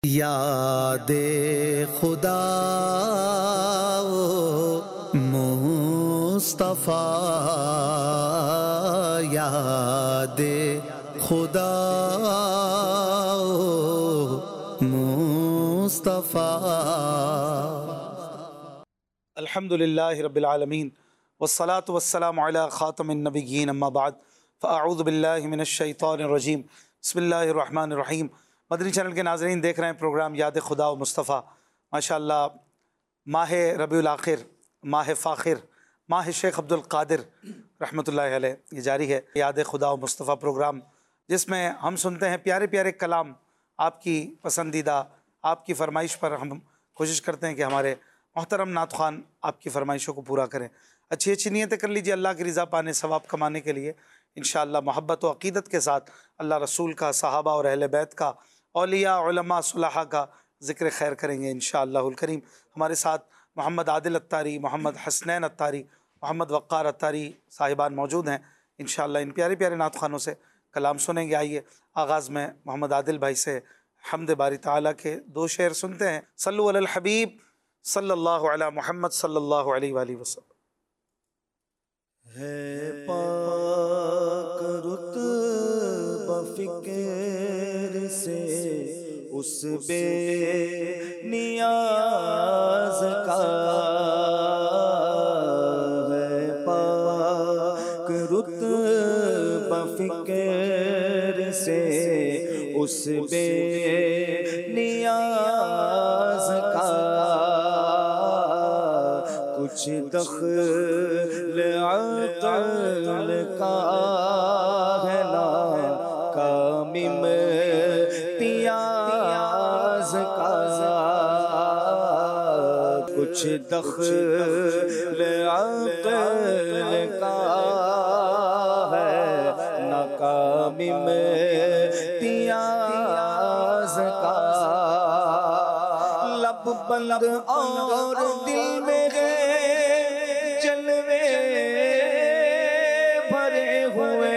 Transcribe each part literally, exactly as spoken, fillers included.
यादे खुदा मुस्तफ़ा, यादे खुदा मुस्तफ़ा। अल्हम्दुलिल्लाहि रब्बिल आलमीन वस्सलातु वस्सलामु अला खातमिन नबिय्यीन अम्मा बाद फ़अऊज़ु बिल्लाहि मिनश शैतानिर रजीम बिस्मिल्लाहिर रहमानिर रहीम। मदनी चैनल के नाज़रीन, देख रहे हैं प्रोग्राम याद खुदा व मुस्तफ़ा। माशाअल्लाह, माह रबीउल आखिर, माह फ़ाखिर, माह शेख अब्दुल क़ादिर रहमतुल्लाहि अलैह ये जारी है याद खुदा व मुस्तफ़ा प्रोग्राम, जिसमें हम सुनते हैं प्यारे प्यारे कलाम, आपकी पसंदीदा, आपकी फ़रमाइश पर हम कोशिश करते हैं कि हमारे मोहतरम नात ख़ान आपकी फ़रमाइशों को पूरा करें। अच्छी अच्छी नीयतें कर लीजिए अल्लाह की रज़ा पाने, सवाब कमाने के लिए इंशाअल्लाह मोहब्बत व अक़ीदत के साथ अल्लाह रसूल का, सहाबा और अहले बैत का, औलिया उलमा सुलहा का ज़िक्र खैर करेंगे इंशाअल्लाहुल करीम। हमारे साथ मोहम्मद आदिल अत्तारी, मोहम्मद हसनैन अत्तारी, मोहम्मद वक़्क़ार अत्तारी साहिबान मौजूद हैं। इंशाअल्लाह इन प्यारे प्यारे नात ख़ानों से कलाम सुनेंगे। आइए आगाज़ में मोहम्मद आदिल भाई से हम्द बारी ताला के दो शेर सुनते हैं। सल्लु अलल हबीब सल्लल्लाहु अला मुहम्मद सल्लल्लाहु अलैहि वसल्लम। है पाक रुतबा फ़िक्र से उस बे नियाज़ का, है पाक रुतबा फ़िक्र से उस बे नियाज़ का, कुछ दख़्ल अक़ल का है ना कामिम तियाज़ का, कुछ दख़्ल अक़ल का है ना कामिम तियाज़ का। लब बंद और दिल में जलवे भरे हुए,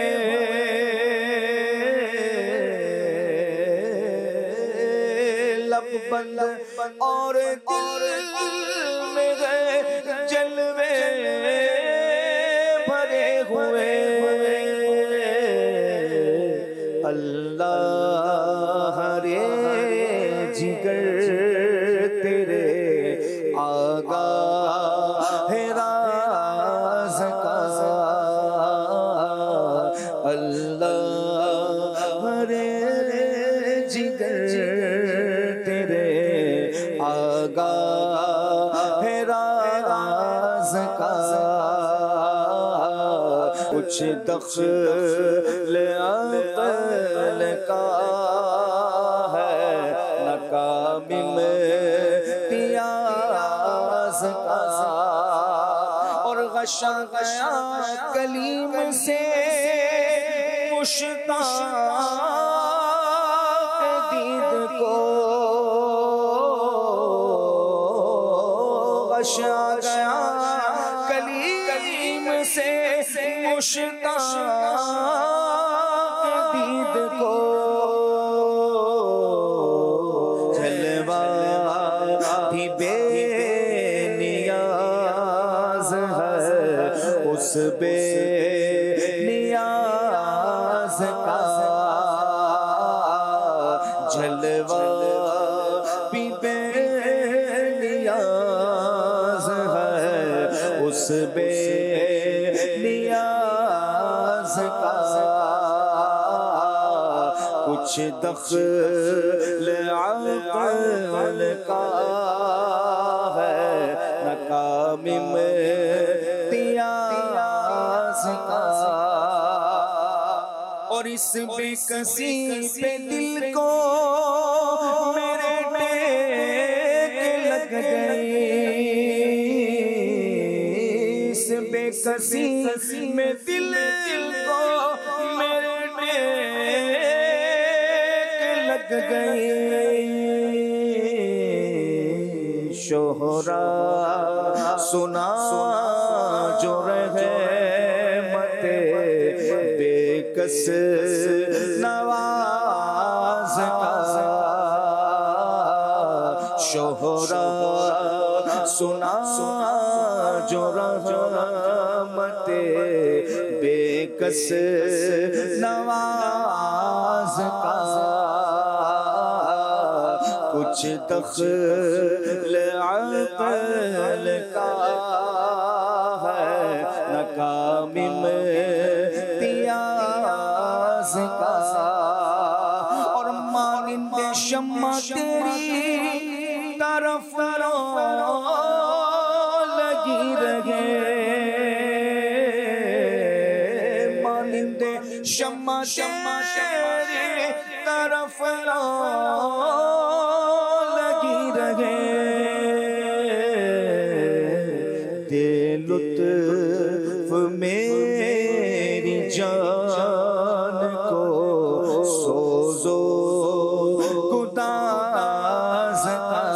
लब बंद और दिल में जलवे भरे हुए, अल्लाह रे जिगर तेरे आगा है राज़ का, अल्लाह रे जिगर तेरे आगा है राज़ का, कुछ दख़्ल अक़ल का है न कामिल तियाज़ का, और गशा गया कलीम से मुश्ताक़ दीद को, गशा गया कलीम से मुश्ताक़ दीद को, जलवा भी बेनियाज़ है उस बे नियाज़ का, जलवा भी बेनियाज़ है उस बे नियाज़ का, कुछ दख़्ल अक़ल का है न कामिम तियाज़ का, और इस बेकसी पे दिल को मेरे टेक लग गई, इस बेकसी में दिल को मेरे टेक लग गई, शोहरा सुना जो रहे मते बेकस नवाज का, शोहरा सुना जो रहमत बेकस नवाज का, कुछ दखल अक़ल का है न कामिम तियाज का। और मानिंदे शम्मा तेरी तरफ लगी रहे, मानिंदे शम्मा तेरी तरफ लगी रहे, दे लुत्फ मेरी जान को सोजो गुदाज का,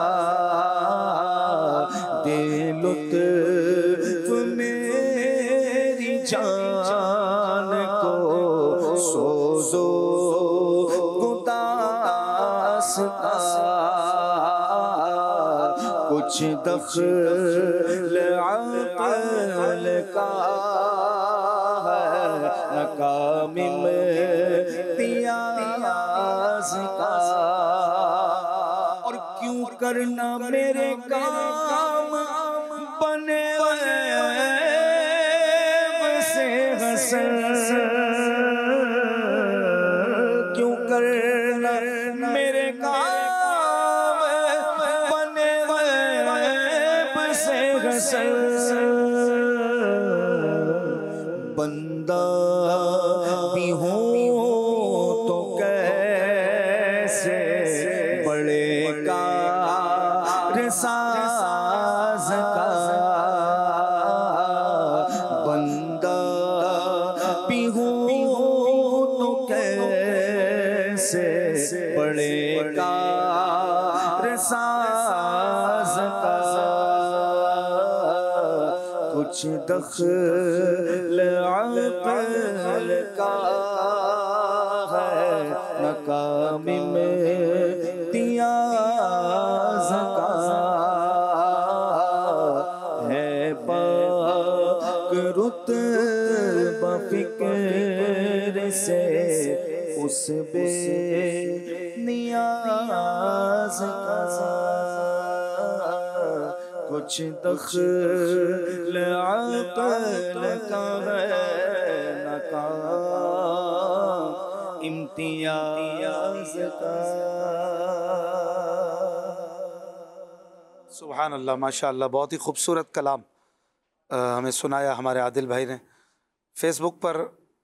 दे लुत्फ मेरी जान को सोजो गुदाज का, कुछ दखल अक़ल का है न कामिम तियाज का। और क्यों करना मेरे काम बने से हसन, क्यों करना मेरे काम बने से हसन, बंदा भी हो तो कैसे बड़े कारसाज का, बंदा भी हो तो कैसे बड़े कारसाज का, कुछ दखल अक़ल का है न कामिम तियाज का, है पाक रुतबा फ़िक्र से उस बेनियाज का, कुछ दखल अक़ल का है न काम इम्तियाज का। सुभान अल्लाह, माशा अल्लाह, बहुत ही खूबसूरत कलाम आ, हमें सुनाया हमारे आदिल भाई ने। फ़ेसबुक पर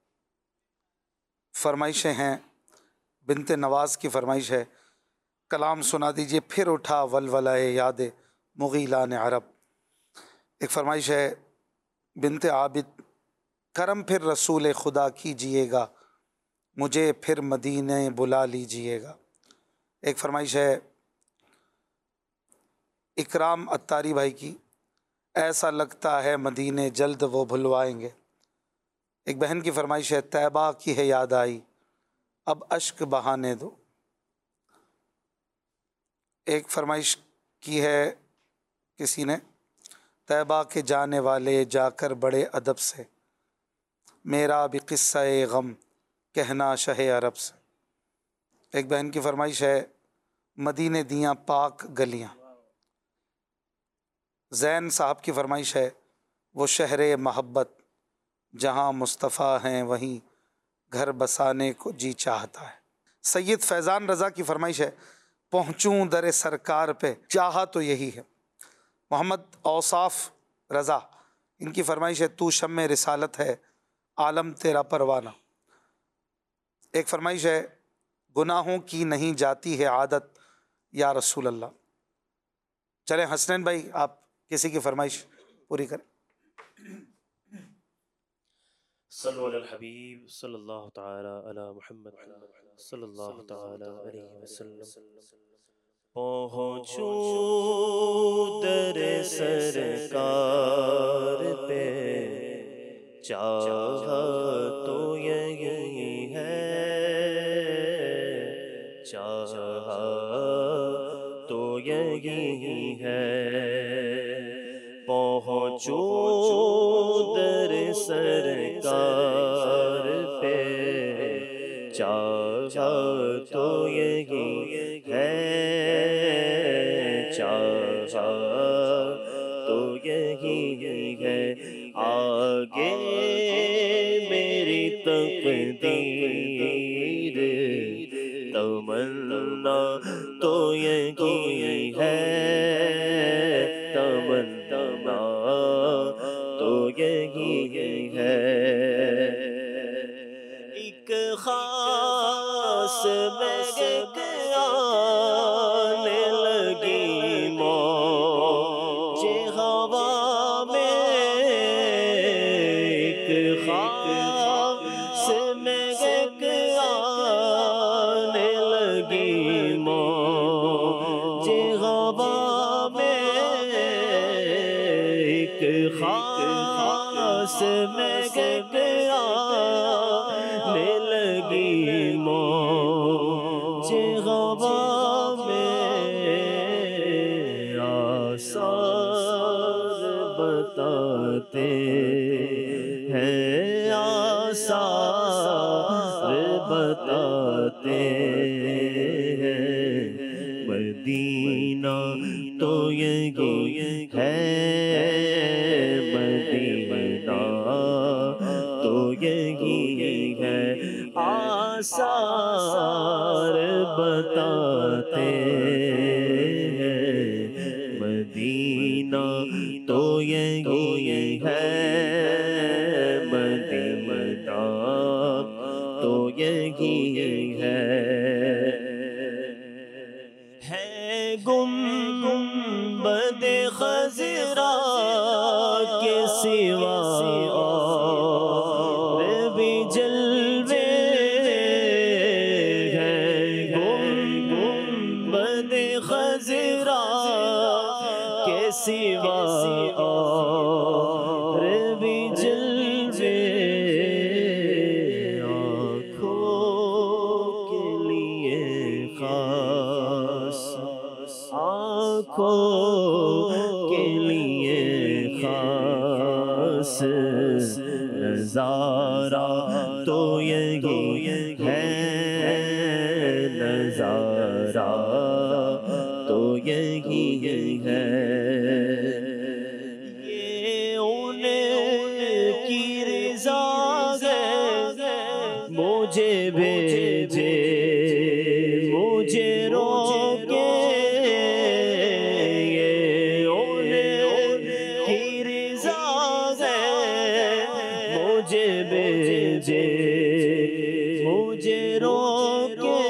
फरमाइशें हैं, बिनते नवाज़ की फरमाइश है, कलाम सुना दीजिए फिर उठा वलवलाए याद मुग़ीलान अरब। एक फरमाइश है बिनते आबिद, करम फिर रसूल खुदा कीजिएगा, मुझे फिर मदीने बुला लीजिएगा। एक फरमाइश है इकराम अत्तारी भाई की, ऐसा लगता है मदीने जल्द वो भुलवाएंगे। एक बहन की फरमाइश है तैबा की है याद आई, अब अश्क बहाने दो। एक फरमाइश की है किसी ने, तैबा के जाने वाले जाकर बड़े अदब से, मेरा भी किस्सा-ए गम कहना शहे अरब से। एक बहन की फरमाइश है मदीने दियाँ पाक गलियाँ। जैन साहब की फरमाइश है वो शहरे महब्बत जहाँ मुस्तफ़ा हैं वहीं घर बसाने को जी चाहता है। सैयद फैज़ान रज़ा की फरमाइश है पहुँचूँ दरे सरकार पे चाहा तो यही है। मोहम्मद औसाफ रज़ा, इनकी फरमाइश है तू शम्मे रिसालत है आलम तेरा परवाना। एक फरमाइश है गुनाहों की नहीं जाती है आदत या रसूल अल्लाह। चले हसनैन भाई आप किसी की फरमाइश पूरी करें। सल्लु अलल हबीब सल्लल्लाहु तआला अला मुहम्मद सल्लल्लाहु तआला अलैहि वसल्लम। पहुँचूं दरे सरकार पे चाहा तो यही है, चाहा तो यही है। पहुँचो दर सरकार पे, चाहा तो यही है, चाहा तो यही है। आगे मेरी तकदीर, तमन्ना तो यही है, तमन्ना तो यही है। एक खास महक आने लगी मौजे हवा में, एक खास महक आने लगी मौजे हवा में, एक खास महक आने लगी मौजे हवा में। आसार बताते हैं, आसार बताते हैं, मदीना तो यही है, मदीना तो यही है। आसार बताते हैं, मदीना तो यही है, मदीना तो यही है। है गुंबद खज़रा के सिवा और भी जलवे हैं, गुंबद खज़रा के सिवा और भी जलवे। आँखों के लिए खास, आँखों के लिए खास नज़ारा तो यही है, नज़ारा तो यही है। ये उनकी रज़ा है, मुझे भेजे मुझे रोके, ये उनकी रज़ा है, मुझे भेजे मुझे रोके,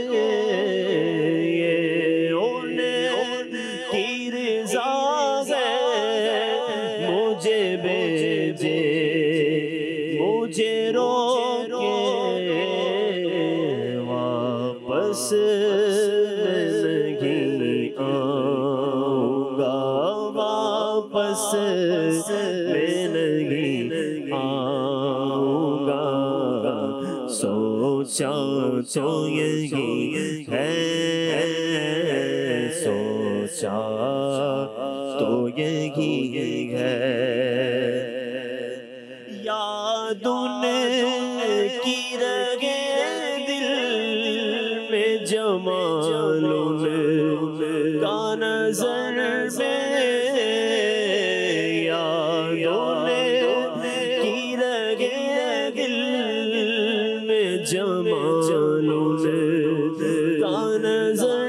ये उनकी रज़ा है, मुझे भेजे मुझे रोके। वापस नहीं आऊँगा, वापस मैं नहीं आऊँगा, सोचा तो यही है, सोचा तो यही है। याद उनकी रगे दिल में जमाल का नजर में, याद उनकी रगे दिल में जमाल का नजर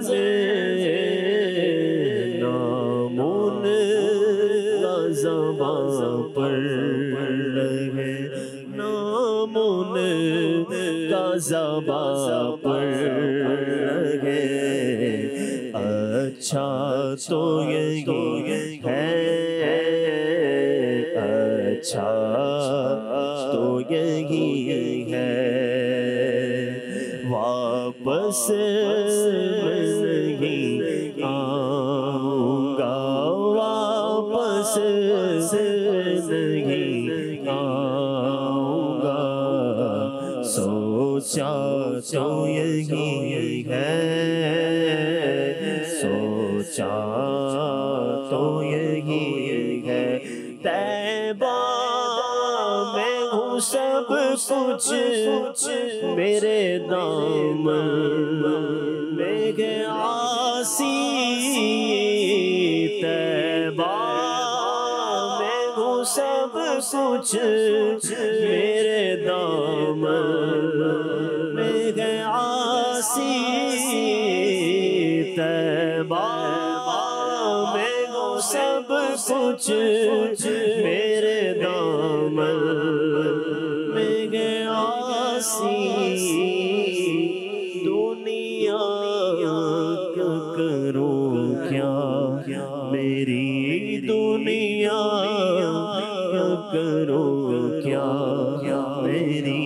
में। नाम उनका ज़बां पर है, नाम उनका ज़बां पर है। अच्छा तो यही है, अच्छा तो यही है। वापस नहीं आऊँगा, वापस नहीं आऊँगा, सोचा तो यही है, सो चाह तो यही है। तैबा मैं हूँ सब कुछ मेरे दामन में है आसी। तैबा मैं हूँ सब कुछ मेरे दामन में है आसी। तैबा मैं हूँ सब कुछ मेरे दामन में है आसी। दुनिया क्या करूं क्या मेरी दुनिया क्या करूं क्या मेरी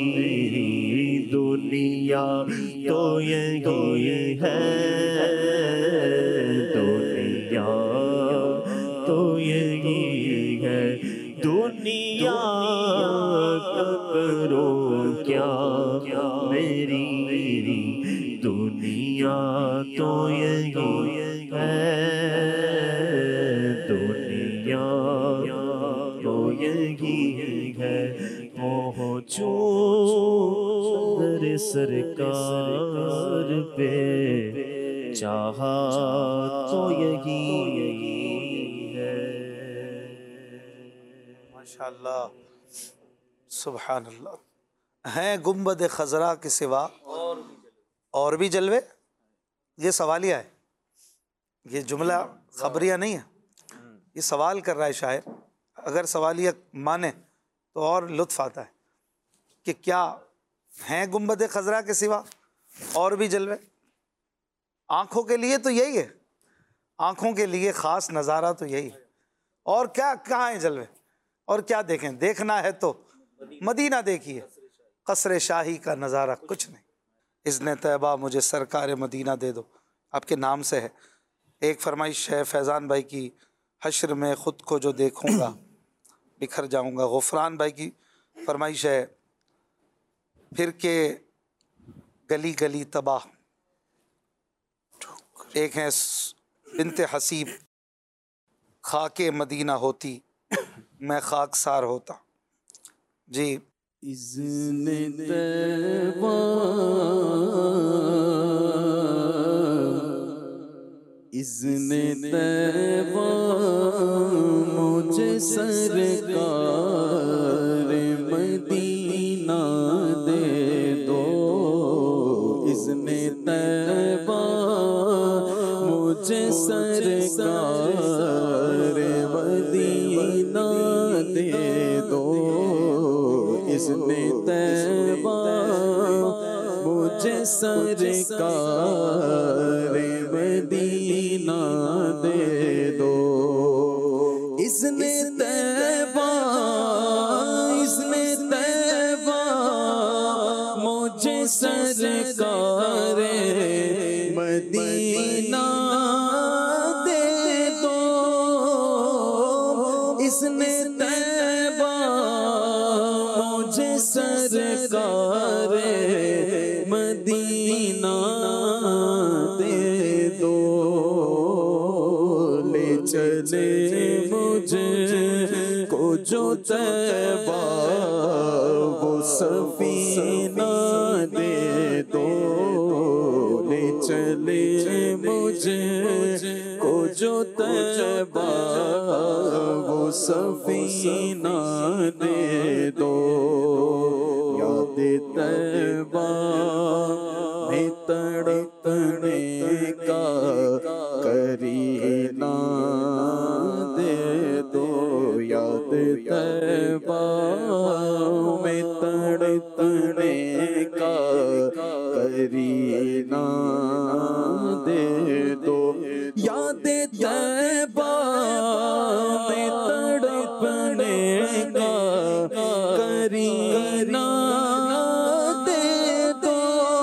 दुनिया तो यही है। दुनिया तो यही है। दुनिया क्या करूं क्या मेरी दुनिया तो यही है। दुनिया तो यही है। पहुँचूं दर सरकार पे चाहा तो यही है। माशाअल्लाह सुभान अल्लाह। हैं गुंबद खजरा के सिवा और भी जलवे। ये सवालिया है, ये जुमला खबरिया नहीं है, ये सवाल कर रहा है शायर। अगर सवालिया माने तो और लुत्फ आता है कि क्या हैं गुंबद खजरा के सिवा और भी जलवे। आँखों के लिए तो यही है, आँखों के लिए ख़ास नज़ारा तो यही है। और क्या कहाँ हैं जलवे और क्या देखें। देखना है तो मदीना देखिए, कसर शाही का नज़ारा कुछ नहीं। इज़्ने तैबा मुझे सरकार मदीना दे दो, आपके नाम से है। एक फरमाइश है फैज़ान भाई की, हश्र में ख़ुद को जो देखूँगा बिखर जाऊँगा। गुफ़रान भाई की फरमाइश है, फिर के गली गली तबाह। एक है बिन्ते हसीब, खाके मदीना होती मैं खाकसार होता। जी इज़्ने तैबा इज़्ने तैबा मुझे सरकार मदीना दे दो। इज़्ने तैबा मुझे सरकार मदीना दे दो। इज़्ने तैबा मुझे सरकार मदीना दे दो। इज़्ने तैबा इज़्ने तैबा मुझे सरकार मदीना दे दो। इज़्ने तैबा मुझे सरकार मदीना दे दो। ले चले मुझे को जो तैबा वो सफीना दे दो। ले चले मुझे को जो तैबा वो सफीना दे दो। याद तैबा में तड़पने का करीना दे दो। याद तैबा में तड़पने का करीना दे दो। याद तैबा में तड़पने का करीना दे दो।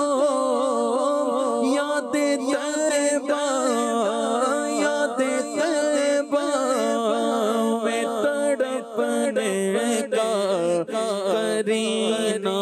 याद तैबा याद तैबा में तड़पने का करीना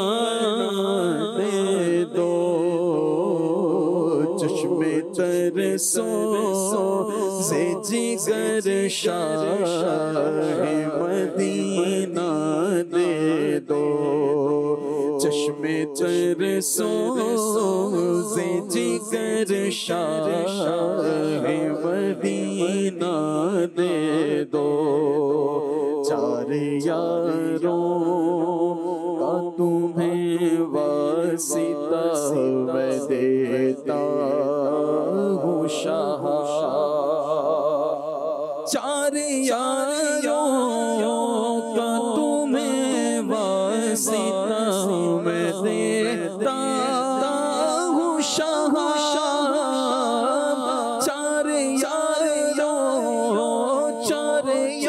दे दो। चश्मे तरसों से जिगर शाह मदीना दे दो, चश्मे तरसों से जिगर शाह मदीना दे दो। चार यारों का तुम्हें वासिता मैं देता हूँ शाह। चार यारों का तुम्हें वासिता मैं देता हूँ शाह। चार यारों चार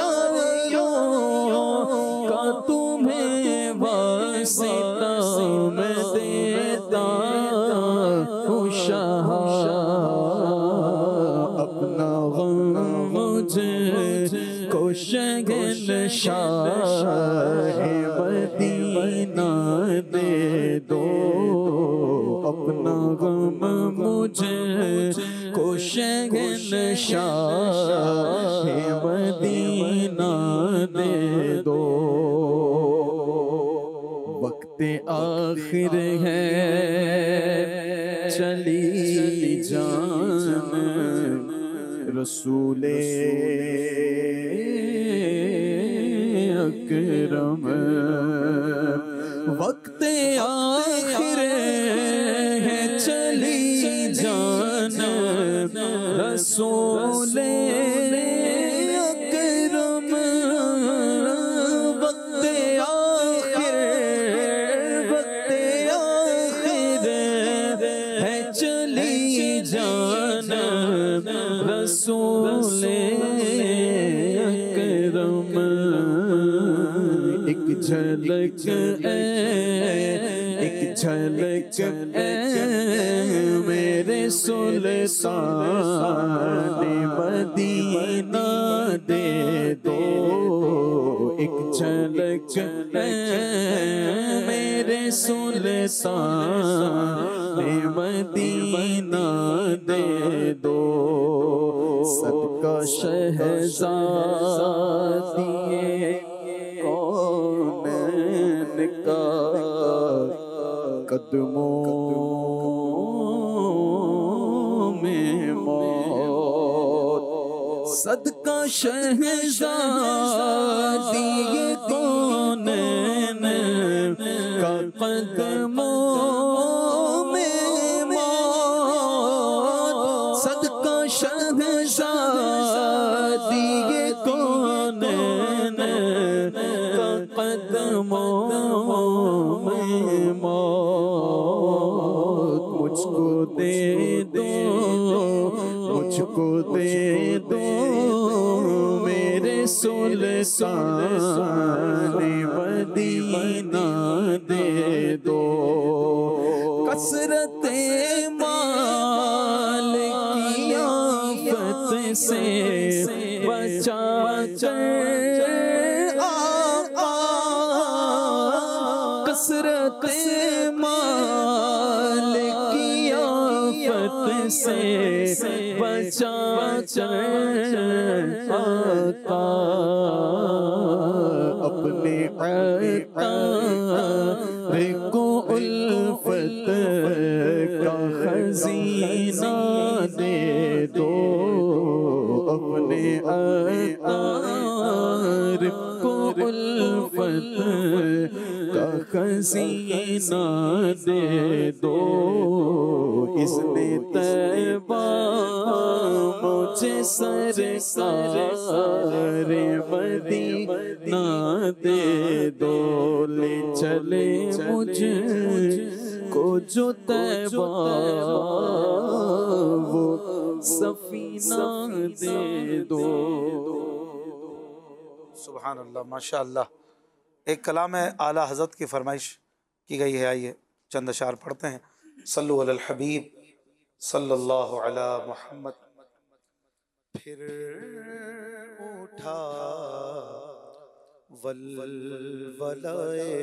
यारों का तुम्हें वासिता मैं देता हूँ शाह। अपना गम मुझे को शहंशाह मदीना दे दो, अपना गम मुझे को शहंशाह मदीना दे दो। वक्त आखिर है चली जान रसूले अकरम। वक्त आखिर है चली जान रसूले अकरम। वक्त आखिर वक्त आखिर है चली जान रसूले अकरम। एक झलक ए एक झलक ए मेरे सुल्तान मदीना दे दो। एक झलक ए मेरे सुल्तान मदीना दे दो। सदका शहज़ादिए कौनैन का कदमों में मौत। सदका शहज़ादिए कौनैन का कदमों में मौत। सदका शहज़ादिए कौनैन का कदमों में मौत। मुझको दे दो मुझको दे दो मेरे सुल्तान मदीना दे दो। कसरत माल की आफत से बचा कर आका। कसरत माल की आफत से बचा कर आका। अपने अतार को उल्फत का खजीना दे दो। अपने अतार को उल्फत का खजीना दे दो। इसने तैबा मुझे सरकार मदीना दे दो। ले चले मुझे को जो तैबा वो सफीना दे दो। सुभान अल्लाह, माशा अल्लाह। एक कलाम है आला हज़रत की फरमाइश की गई है। आइए चंद अशार पढ़ते हैं। सल्लु अलल हबीब सल्लल्लाहु अला मुहम्मद। फिर उठा वलवलाए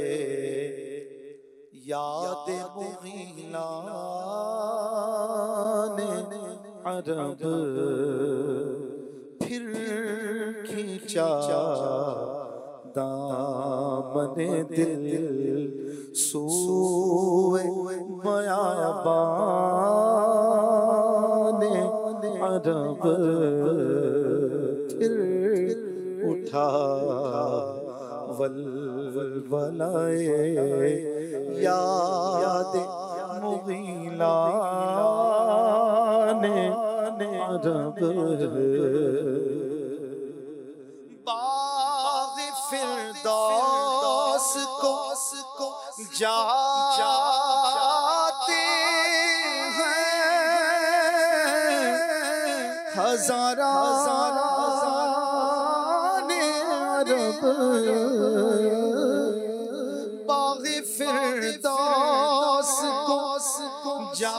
याद मुग़ीला ने अरब फिर खींचा दामने दिल सूए बयाबाने अरब फिर उठा वल वलाए याद मुगीला ने अरब बाग़ फिरदौस को जा जाते हैं हज़ारा ने अरब बाग़ फिरदौस को जा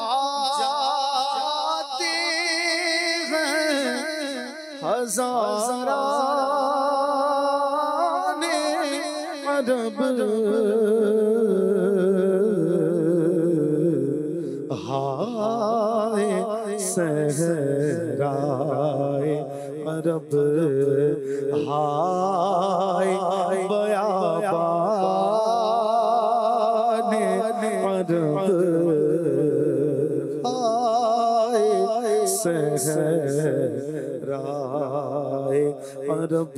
जाते हैं हज़ारा ने अरब हाय सहराए अरब हाय बयाबाने अरब हाय सहराए अरब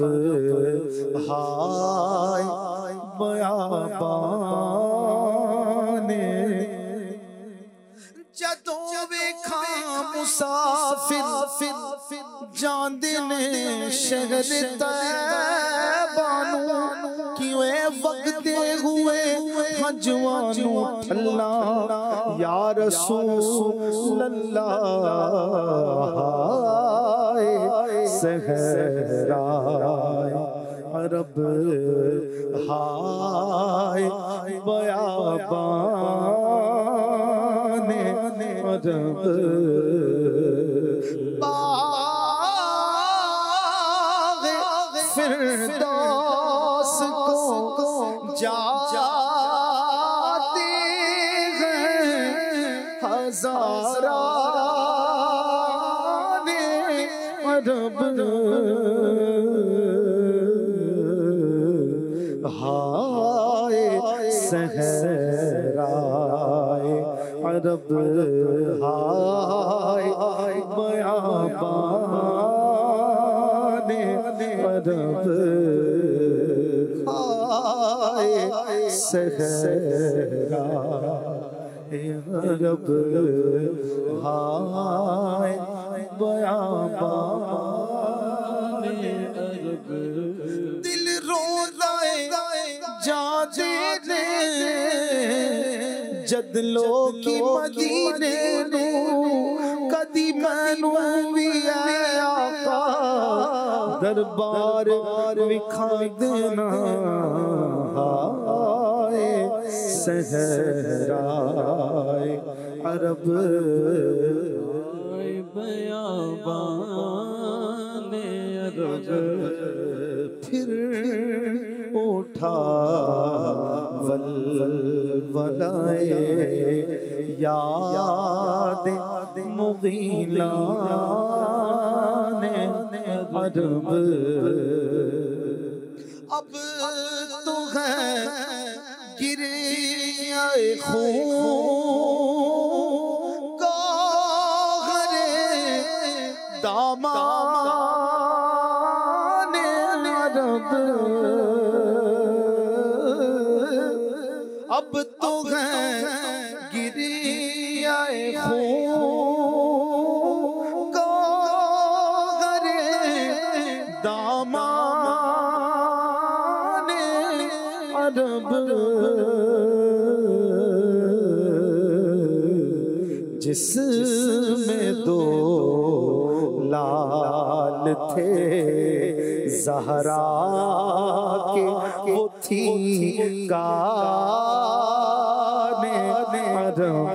हाय बयाबाने जदों वेखा मुसाफिर जांदे ने शहर तैबानू क्यों वगदे हुए हजवानू ठल्ला या रसूल अल्लाह सहराए अरब हाय बयाबाने अरब बाग़ फिरदौस को जा जाते हैं हज़ारा ने अरब हाय सहराए अरब हाय बयाबाने अरब हाय सहराए अरब हाय बयाबाने अरब दिल रोता है जाजे ने जद लोकी मदीने नू कदी मैनू भी आका दरबार विखा देना हाय सहराए अरब बयाबाने अरब फिर उठा वल वलाए याद मुगीला ने अरब अब तो है गिरे आए खून का हरे दामाने अरब अब तो है गिरी आए खून का हरे दामाने अरब जिसमें दो लाल थे ज़हरा के वो थी काने अरब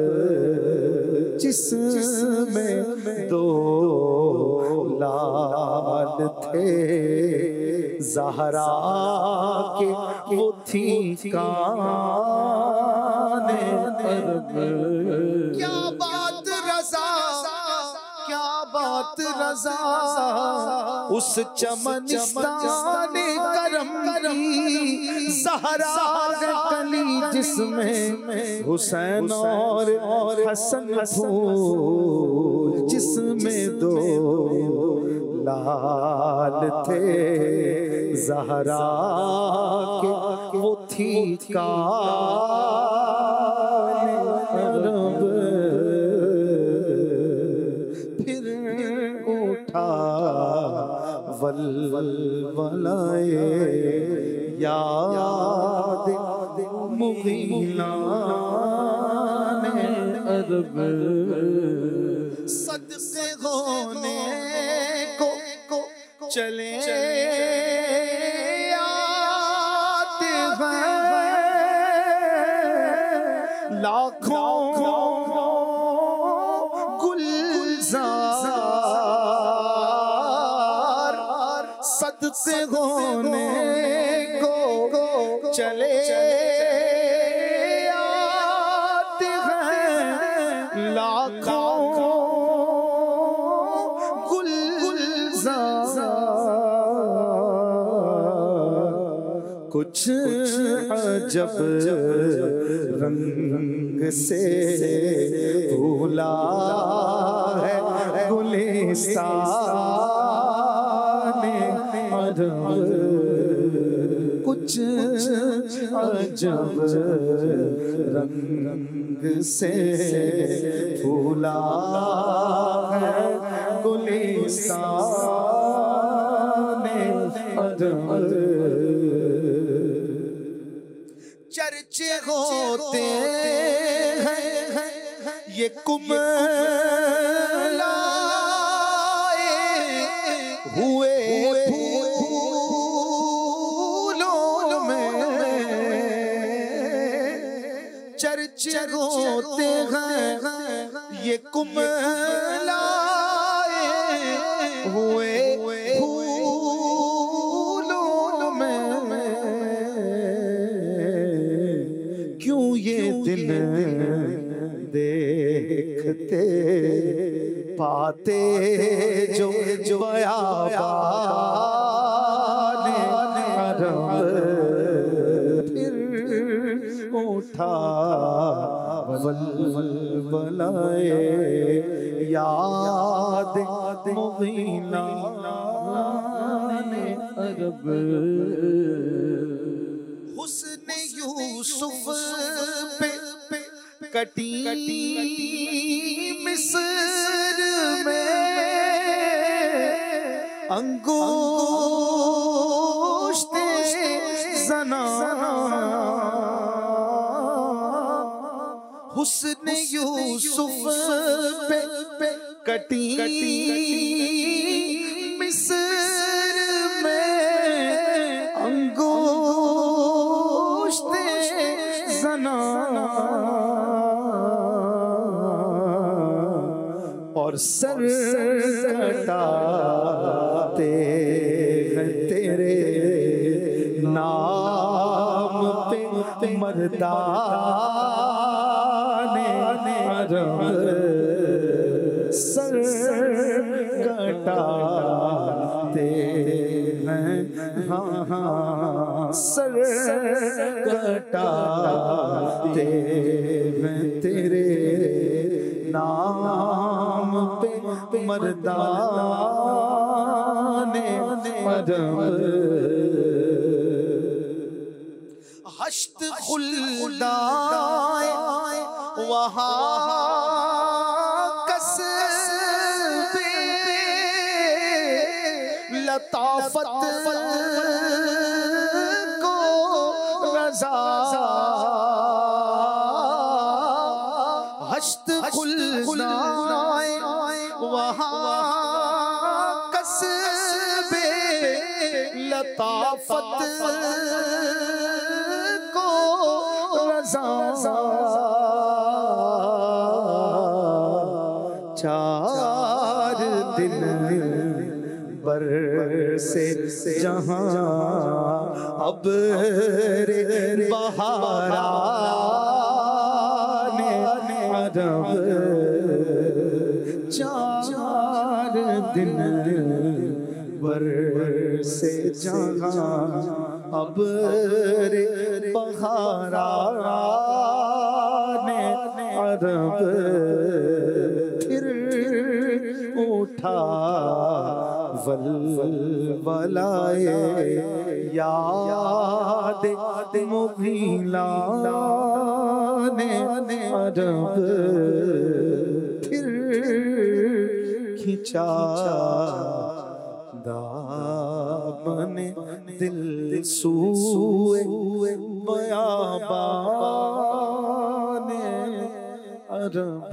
जिसमें दो लाल थे ज़हरा के वो थी काने अरब क्या बात रज़ा बात रजा उस चमनिस्तान करम की ज़हरा कली जिसमें हुसैन और हसन फूल जिसमें दो लाल थे ज़हरा के वो थी काले अरब फिर उठा वल वल वलाए याद मुगीना ने अरब सदक़े होने को को चले आते हैं लाखों गुलजार सदक़े होने को चले आते हैं लाखों कुछ अजब रंग से फूला है गुलिस्तान अरब कुछ अजब रंग से फूला है गुलिस्तान अरब चर्चे होते हैं ये कुमलाए हुए फूलों में चर्चे होते हैं ये कुमलाए हुए फूलों में क्यों ये दिन देखते पाते जो जो बयाबान अरब फिर उठा वल वल वलाए याद मुगीना ने अरब हुस्न यूसुफ पे कटी मिस्र में अंगूष्ठे ज़ना हुस्न यूसुफ पे कटी मिस्र में अंगूष्ठे ज़ना और सर कटाते हैं तेरे नाम पे मर्दान अरब सर कटाते हैं हाँ हाँ सर कटाते हैं तेरे नाम पे मर्दान अरब हश्त खुल्दाए वहाँ कसबे लताफत को रज़ा हश्त खुल्दाए वहाँ कसबे लताफत को रज़ा चार दिन बर से जहाँ अब रे बहारा अरब चार दिन बर से जहाँ अब रे बहाराने अरब फिर उठा वल वलाए याद मुगीलाने अरब फिर खिंचा दामन दिल सूए बयाबाने अरब।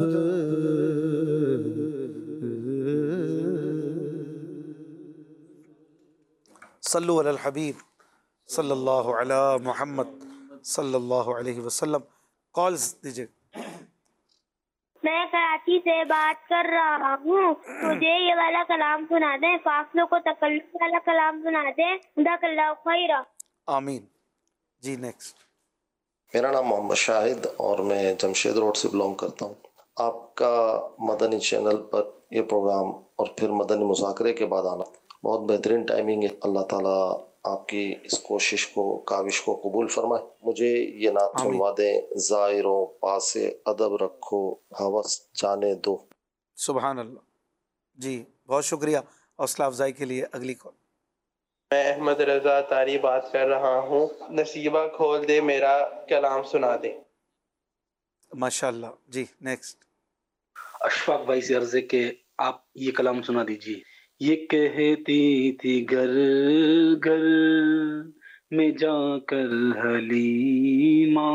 सल्लु अलल हबीब सल्लल्लाहु अला मुहम्मद सल्लल्लाहु अलैहि वसल्लम। कॉल्स दीजिए। मैं कराची से बात कर रहा हूँ, मुझे ये वाला कलाम सुना दें, फासलों को तकल्लुफ वाला कलाम सुना दें। जज़ाकल्लाहु खैरा। आमीन। जी नेक्स्ट। मेरा नाम मोहम्मद शाहिद और मैं जमशेद रोड से बिलोंग करता हूँ। आपका मदनी चैनल पर यह प्रोग्राम और फिर मदनी मुज़ाकरे के बाद आना बहुत बेहतरीन टाइमिंग है। अल्लाह ताला आपकी इस कोशिश को, काविश को कबूल फरमाए। मुझे ये नात सुनवा दें, ज़ायरों पासे अदब रखो हवस जाने दो। सुभान अल्लाह। जी बहुत शुक्रिया हौसला अफजाई के लिए। अगली कॉल। मैं अहमद रजा तारी बात कर रहा हूँ। नसीबा खोल दे मेरा कलाम सुना दे। माशाल्लाह। जी नेक्स्ट। अशफाक भाई से अर्ज है कि आप ये कलाम सुना दीजिए। ये कहती थी घर घर में जाकर हलीमा।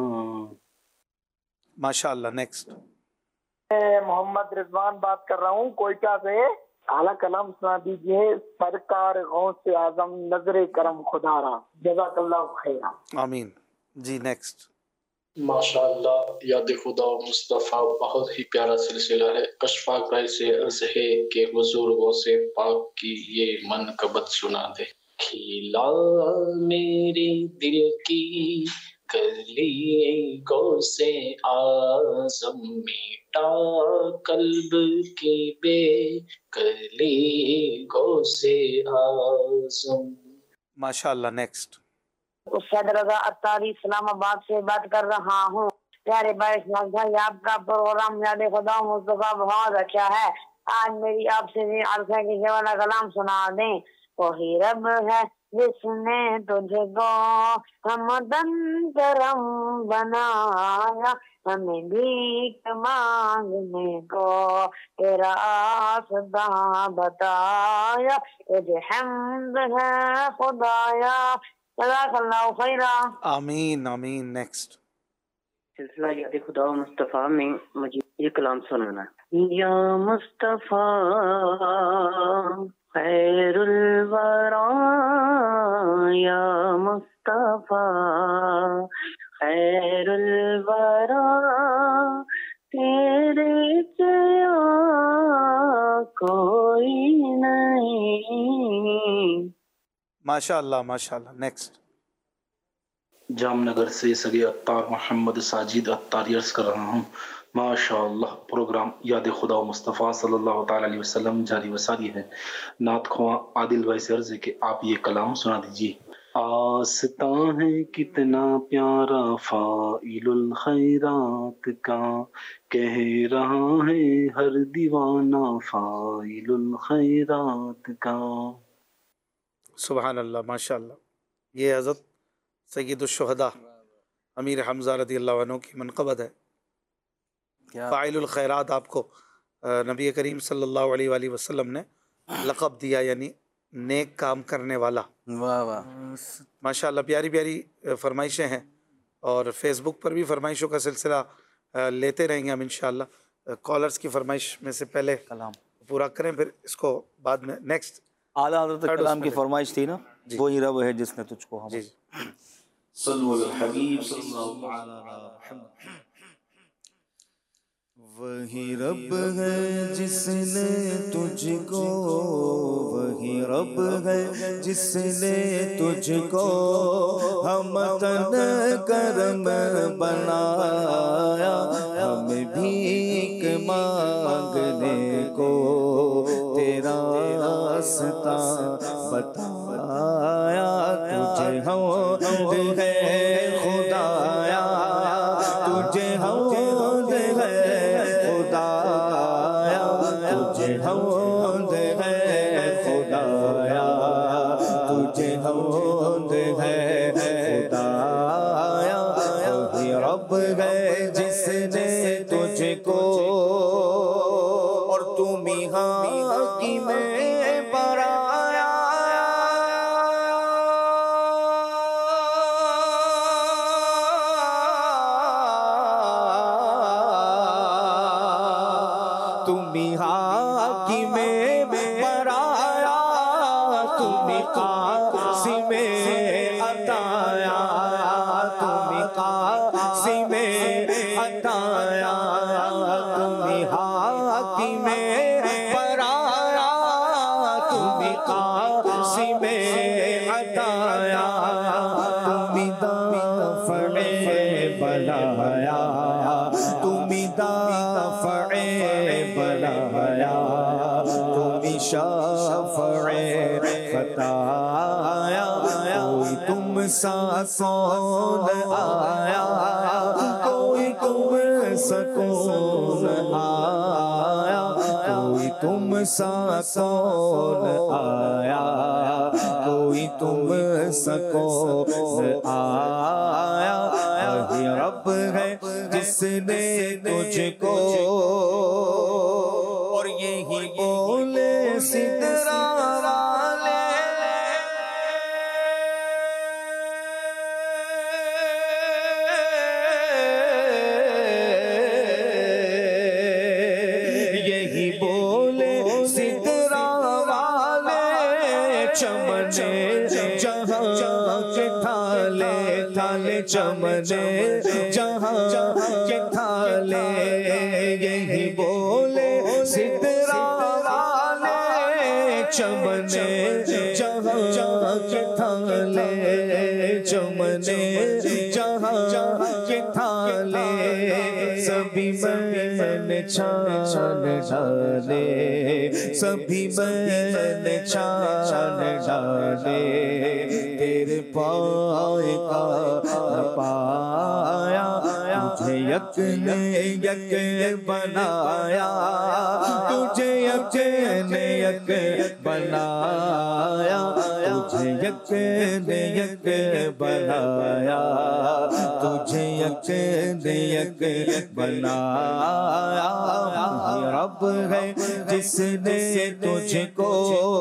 माशाल्लाह। नेक्स्ट। मोहम्मद रिजवान बात कर रहा हूँ कोयटा से। आला कलाम सुना दीजिए, सरकार गौसे आजम नजरे करम खुदारा। जज़ाकल्लाहु खैरा। आमीन। जी नेक्स्ट। माशाअल्लाह, याद खुदा मुस्तफ़ा बहुत ही प्यारा सिलसिला है। अशफाक भाई से अर्ज़ है कि हुजूर गौसे पाक की ये मनकबत सुना दे। खिला मेरे दिल की कली गौसे आज़म, मीठा कल्ब की बेकली गौसे आज़म। माशाअल्लाह। नेक्स्ट। उस्ताद रजा अत्तारी इस्लामाबाद से बात कर रहा हूँ। प्यारे भाई भाई, आपका प्रोग्राम याद खुदा मुस्तफा बहुत अच्छा है। आज मेरी आपसे भी अर्ज़ है कि ये वाला कलाम सुना दें। वही रब है जिसने तुझको हमदन करम बनाया, हमें भीख मांगने को तेरा आसदा बताया। तुझे हम्द है खुदाया। जज़ाकल्लाहु खैरा। आमीन आमीन। नेक्स्ट। सिलसिला याद खुदा मुस्तफ़ा में मुझे ये कलाम सुनाना। या मुस्तफ़ा खैरुल वरा, या मुस्तफ़ा खैरुल वरा, तेरे सिवा कोई नहीं। माशाअल्लाह माशाअल्लाह। नेक्स्ट। जामनगर से सगे अत्तार मोहम्मद साजिद अत्तारी अर्ज कर रहा हूँ। माशाअल्लाह, प्रोग्राम याद खुदा मुस्तफ़ा सल्लल्लाहु ताला अलैहि वसल्लम जारी वसारी है। नात ख्वां आदिल भाई से अर्ज है कि आप ये कलाम सुना दीजिए। आस्ता है कितना प्यारा फाइलुल खैरात का, कह रहा है हर दीवाना फाइलुल खैरात का। सुभान अल्लाह। माशाअल्लाह। ये हज़रत सय्यदुश्शुहदा अमीर हमज़ा रज़ियल्लाहु अन्हु की मनक़बत है। फ़ाइलुल खैरात आपको नबी करीम सल्लल्लाहु अलैहि वसल्लम ने लक़ब दिया, यानी नेक काम करने वाला। वाह वाह माशाअल्लाह। प्यारी प्यारी फरमाइशें हैं और फेसबुक पर भी फरमाइशों का सिलसिला लेते रहेंगे हम इंशाअल्लाह। कॉलर्स की फरमाइश में से पहले कलाम पूरा करें, फिर इसको बाद में नेक्स्ट। आला हज़रत कलाम की फरमाइश थी ना, वही रब है जिसने तुझको हम। जी सल्लल्लाहु अलैहि हबीब सल्लल्लाहु अलैहि वही रब है जिसने तुझको, वही रब है जिसने तुझको हमतन करम बनाया, हमें भीख मांगने को तेरा रास्ता बताया, तुझे हौद है खुदाया, तुझे हौद है खुदाया, तुझे हौद है खुदाया, तुझे हौद है खुदाया। वही रब है जिसने तुझको और तुम यहाँ की में बराया, तुम यहाँ की में बराया, तुम कासी में अताया, तुम कासी में अताया, तुम यहाँ की में बराया, तुम कासी में अताया, तुम दाफ़े बनाया, तुम दाफ़े बनाया, तुम शाफ़े ख़ताया, कोई तुम सा कौन आया, कोई तुम सा कौन आया, कोई तुम सा कौन आया, कोई तुम सा कौन आया। वही रब है जिसने तुझको और यही बोले सिदरा वाले, यही बोले सिदरा वाले, चमने जहाँ के थाले थाले, चमने जहाँ के थाले, यही बोले सिदरा वाले, चमने जहाँ के थाले, चमने जहाँ के थाले, सभी मैंने छान डाले, सभी मैंने छान डाले, तेरे पाए का न पाया, तुझे यक ने यक बनाया, तुझे यक ने यक बनाया, तुझे यक ने यक बनाया, तुझे यक ने यक बनाया। वही रब है जिसने तुझको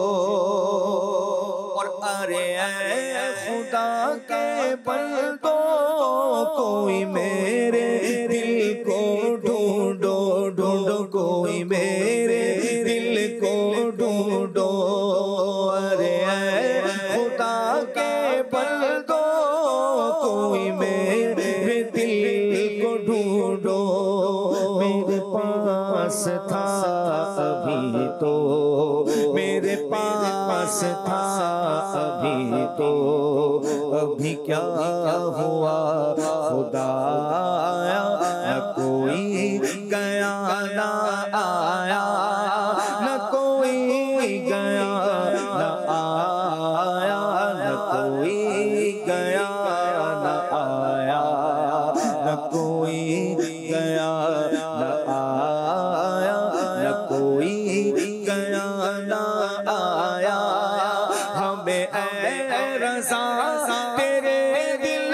और अरे ऐ खुदा के बंदो, कोई मेरे दिल को ढूंढो ढूंढो, कोई मेरे दिल को ढूंढो, अरे ऐ खुदा के बंदो, कोई मेरे दिल को ढूंढो। मेरे पास था अभी तो, मेरे पास था अभी तो, अभी क्या हुआ खुदाया, न कोई गया ना आया, न कोई गया न आया, न कोई गया न आया, न कोई गया न आया, न कोई गया न आया। हमें ऐ रज़ा तेरे दिल,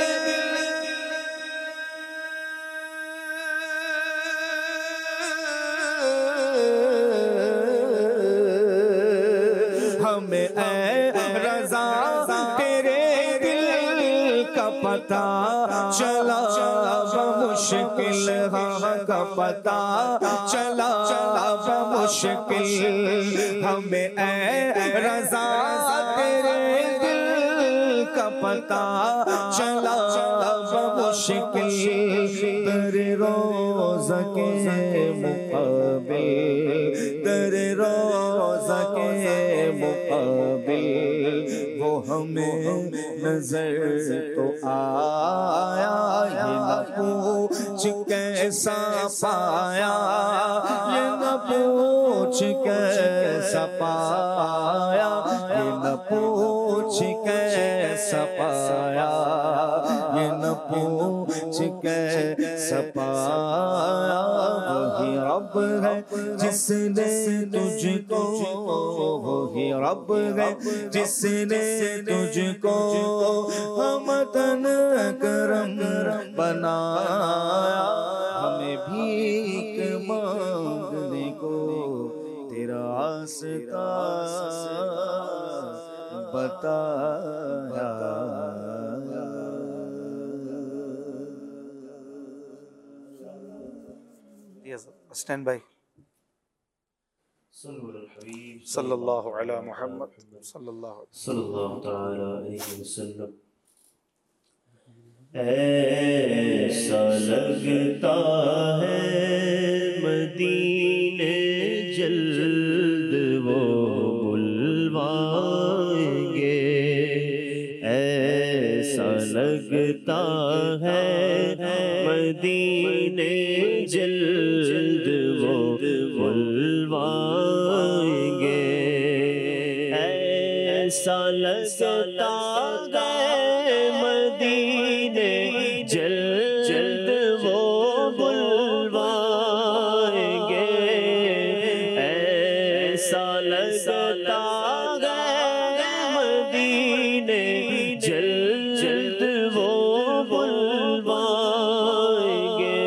हमें ऐ रज़ा तेरे दिल का पता चला, मुश्किल हाँ का पता चला मुश्किल, हमें ऐ रज़ा तेरे दिल का पता चला मुश्किल, तेरे रोज़ा के मुक़ाबिल, तेरे रोज़ा के मुक़ाबिल, वो हमें नजर तो आया, ये न पूछ कैसा पाया, ये न पूछ कैसा पाया, ये न पूछ कैसा पाया, ये न पूछ कैसा पाया। वही रब है जिसने तुझको, वही रब है जिसने तुझको हमतन करम बनाया। हमें भीख मांगने को तेरा आस्था बताया। Yes, stand by. सल्लल्लाहु अलैहि मुहम्मद सल्लल्लाहु ताला अलैहि वसल्लम। ऐसा लगता है मदीने जल्द वो बुलवाएंगे, ऐसा लगता है मदीने जल्द वो बुलवाएंगे, ऐसा लगता है मदीने जल्द वो बुलवाएंगे, ऐसा लगता है मदीने जल्द वो बुलवाएंगे।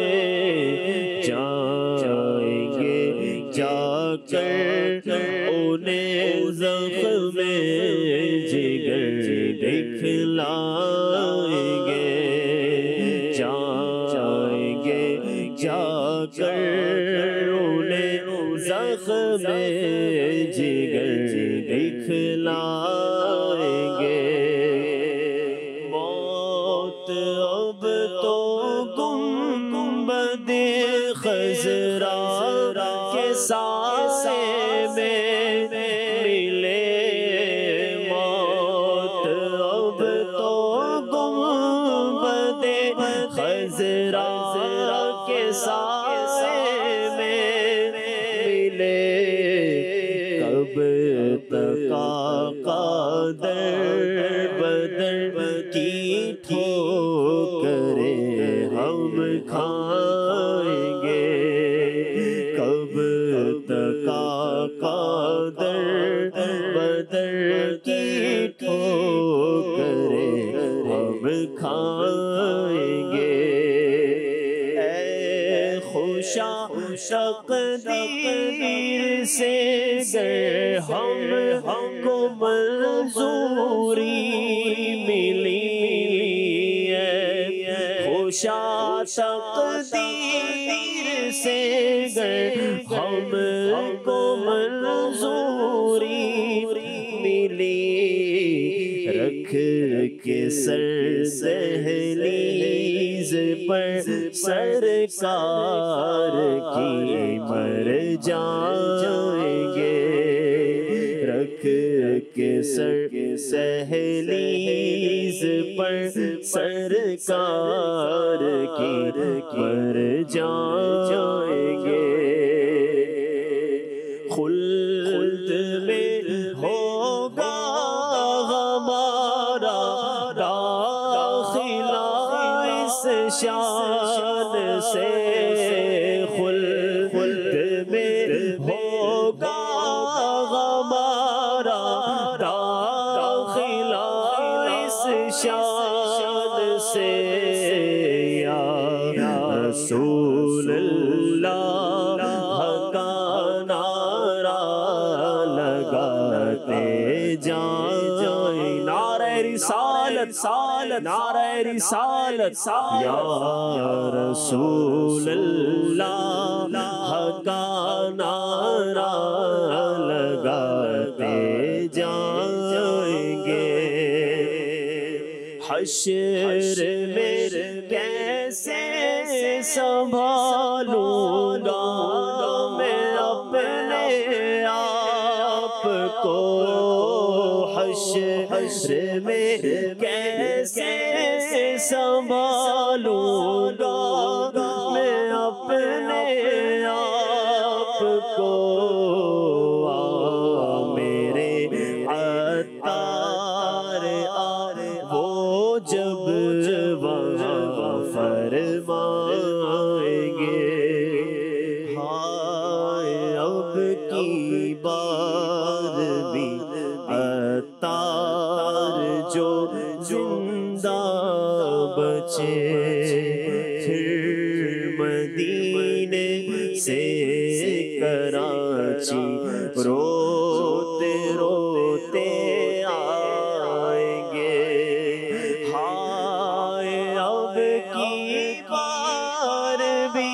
जाएंगे जाकर उन्हें ज़ख्म जिगर दिखलाएंगे, जाएंगे जाकर उन्हें ज़ख्म जिगर दिखलाएंगे। मौत अब तो गुंबदे खज़रा के साए में मिले, मौत अब तो गुंबदे खज़रा के साए में मिले। कब तक आका दर बदर की ठोकरें हम खाएंगे, कब तक आका दर बदर की ठोकरें हम खाएंगे। ऐ खुशा तक़दीर से गर हम हमको मंजूरी मिली है, खुशा तक़दीर से गर हमको मंजूरी मिली। रख के सर दहलीज़ पर सरकार की मर जाएंगे, रख के सर दहलीज़ पर सरकार की मर जाएंगे। खुल्द में होगा हमारा दाखिला इस शान से, खुल्द में होगा हमारा दाखिला इस शान से। या रसूल अल्लाह का नारा लगाते जाए, नारे रिसालत सालत नारे रिसालत या रसूल अल्लाह का नारा लगाते जाएंगे। हश्र में कैसे संभालूंगा मैं अपने आप को, हश्र में कैसे संभालूंगा मैं अपने आप को। आ मेरे अत्तार आ वो जब वहाँ फरमाएंगे हाय अब की बार भी अत्तार जो जिंदा बचे फिर मदीने से कराची रोते रोते आएंगे हाय अब की बार भी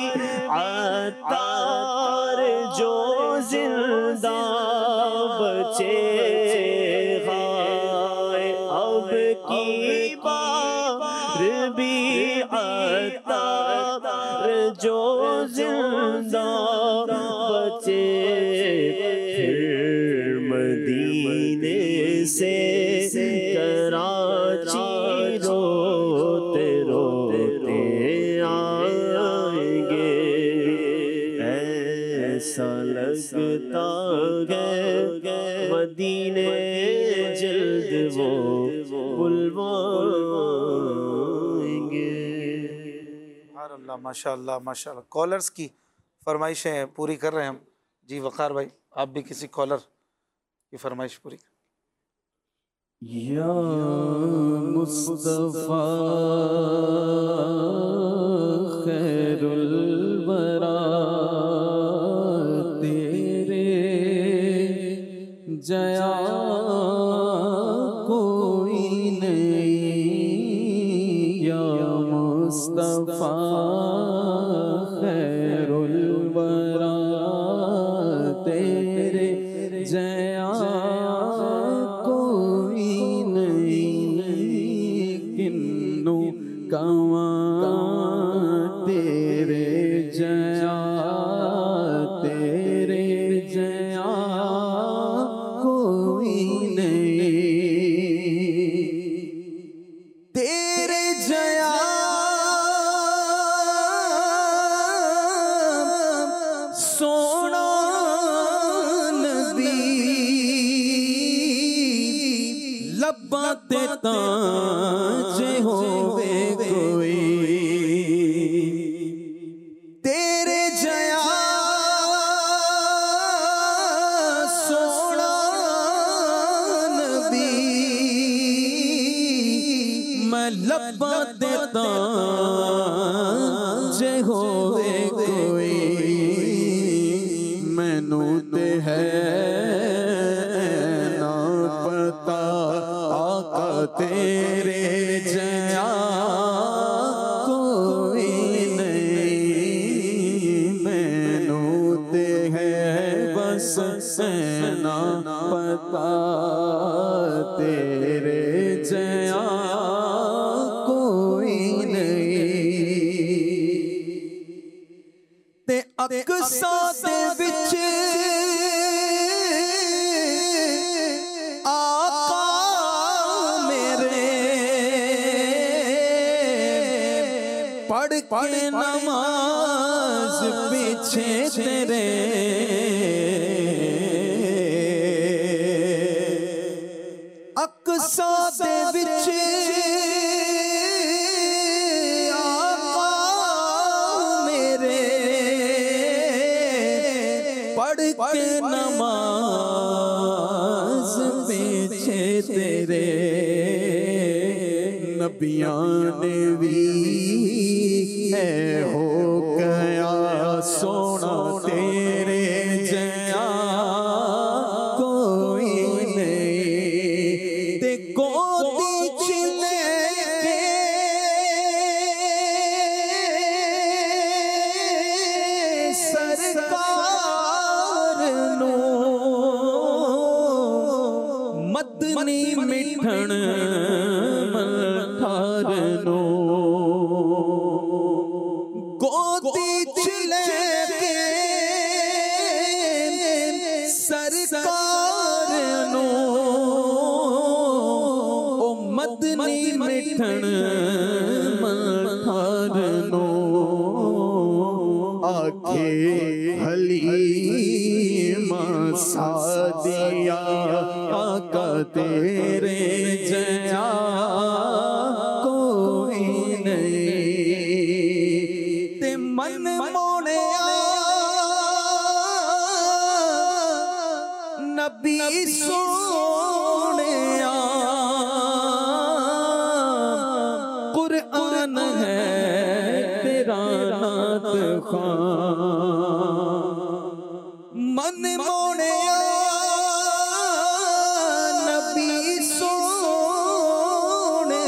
अत्तार जो जिंदा बचे हाय अब की बार भी अत्तार जो जिंदा बचे फिर मदीने से कराची रोते रोते आएंगे। ऐसा लगता है मदीने जल्द वो बुलवाएंगे। अल्लाह माशाअल्लाह माशाअल्लाह। कॉलर्स की फरमाइशें पूरी कर रहे हैं हम। जी वक़ार भाई आप भी किसी कॉलर की फरमाइश पूरी करें। या मुस्तफा खैरुल वरा तेरे जया कोई नहीं या मुस्तफा खैरुल वरा तेरे जया कोई नहीं किन्नू कवा तेरे जया तेरे जया कोई नहीं तेरे जया सोना नबी लब्बा ते ताज होवे कोई तेरे जया सोना नबी मैं लब्बा ते ताज होवे कोई मैनू ते है ना पता आका तेरे जया कोई नहीं मैनू ते है बस ना पता तेरे जया कोई नहीं ते अक्सा दे विच आका मेरे पढ़ के नमाज पीछे तेरे अक्सा दे विच आका मेरे पढ़ के नमाज पीछे तेरे नबियां ने भी है हो गया सोना तेरे जया कोई नहीं ते गोदी चिले सरकार नो मदनी मिठन मल्हार नो गोदी चिले के सरकार नो मदनी मिठण मथारनो आखे हलीमा सादिया आका तेरे जया कोई नहीं ते मन मोने नबी सोने कुरआन है तेरा नात मन मोने नबी सोने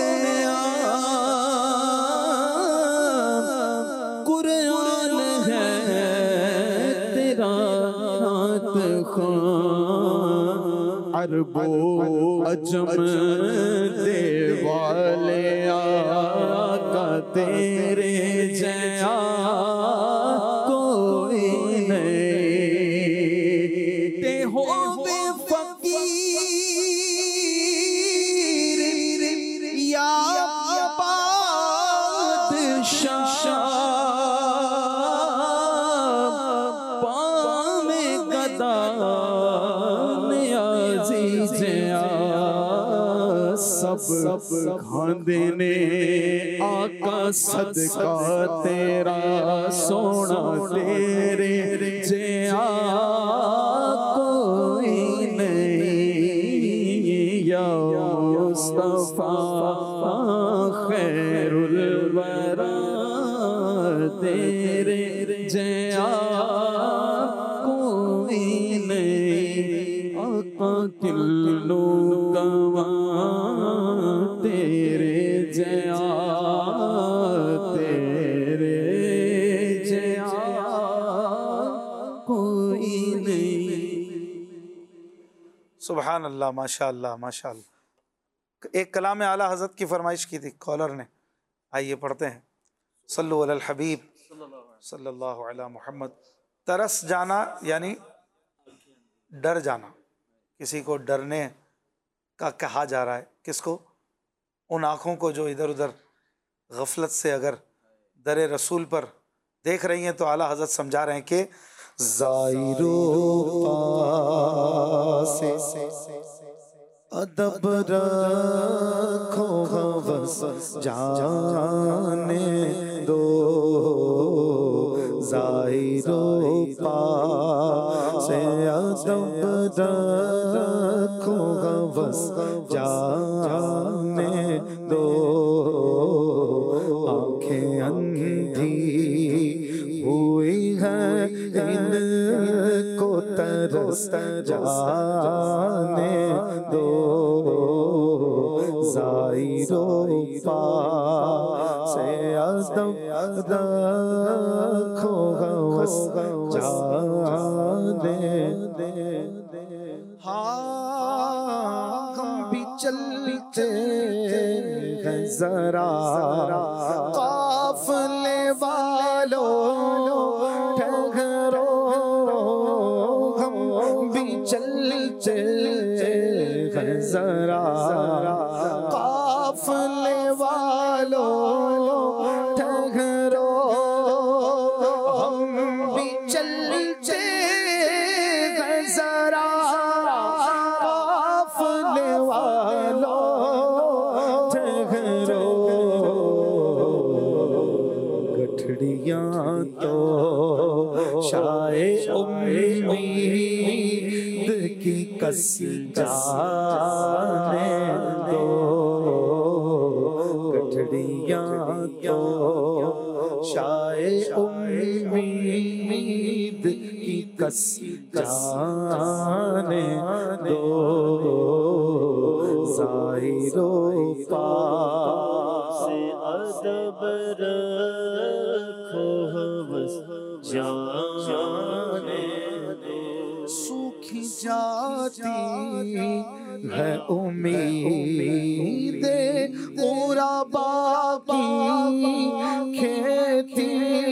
कुरआन है तेरा नात अरबो अजम दे वाले आका तेरे जया कोई नहीं ते हो बे फकीर या बादशाह पामे गदा सब खांदे ने आका सदका तेरा सोना तेरे जया कोई नहीं या मुस्तफा खैरुल वरा तेरे जया कोई नहीं आका किलो गवा तेरे जया तेरे जया कोई नहीं। सुभान अल्लाह, माशा अल्लाह, माशा अल्लाह। एक कलाम आला हज़रत की फरमाइश की थी कॉलर ने, आइए पढ़ते हैं। सल्लु अलल हबीब सल्लल्लाहु अलैहि मुहम्मद। तरस जाना यानी डर जाना, किसी को डरने का कहा जा रहा है। किसको? उन आँखों को जो इधर उधर गफलत से अगर दरे रसूल पर देख रही हैं, तो आला हज़रत समझा रहे हैं कि ज़ायरो पासे अदब रखो हवस जाने दो, ज़ायरो पासे अदब रखो हवस जाने दो, आँखें अंधी हुई है इनको तरस जाने दो, ज़ायरो पासे अदब रखो हवस जाने दे। हाँ हम भी चलते हैं जरा काफिले वालों ठहरो, हम भी चलते हैं जरा काफिले वालों ठहरो, हम भी चलते हैं जरा काफिले वालों ठहरो, गठड़ियाँ तो शाये उम्मीद की कस जाने दो, गठड़ियाँ तो शाये उम्मीद की कस जाने दो, ज़ाहिरो पासे अदब रखो हवस जाने दो, सूखी जाती है उम्मीदे पूरा बाकी खेती,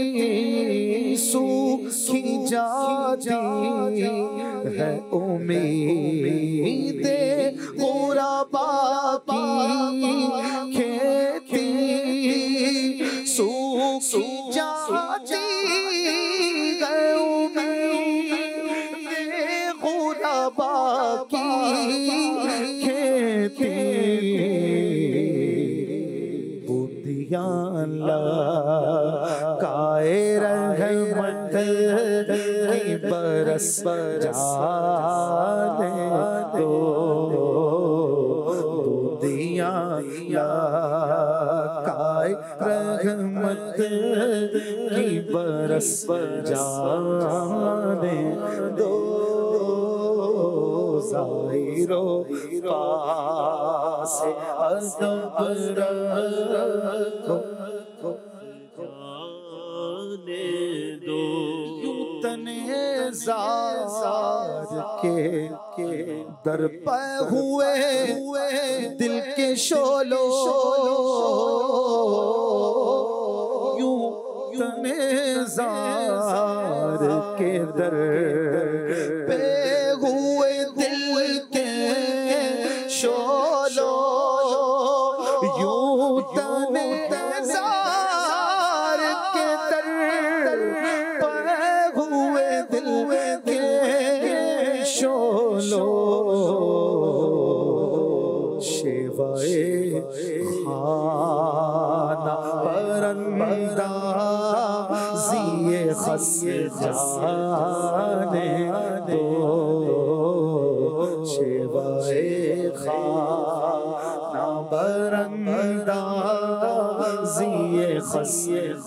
सूखी जाती है उम्मीदे गुरबा की खेती सूखी जाती है उम्मीद गुरबा की खेती बुद्धियां लगाए रहमत की बरस जाने दो बुद्धियां लगाए रहमत की बरस जाने दो ज़ाहिरो पास अदब रखो जाने दो तने ज़ार के के दर पे हुए दिल के शोलो यूं तने ज़ार के दर पे हुए दिल के शोलो यूं तने ज़ार के दर पे हुए दिल के शोलो शेवाए खाना परंदा जिए खस जाने दो शेवाए खाना परंदा जिए खस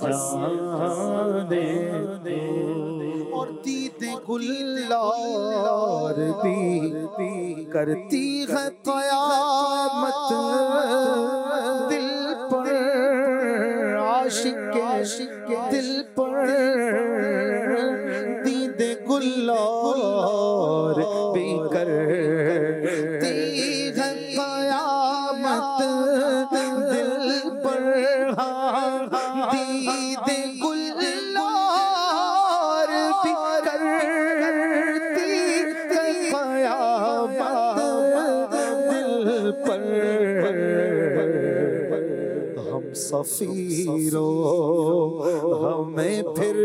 जाने दो और दीदे गुल्लार भी करती है क़यामत दिल पर आशिक दिल पर दीदे गुल्लार भी करती है क़यामत दिल पर दीदे गुल्लार भी करती है क़यामत दिल पर हम सफीरो हमें फिर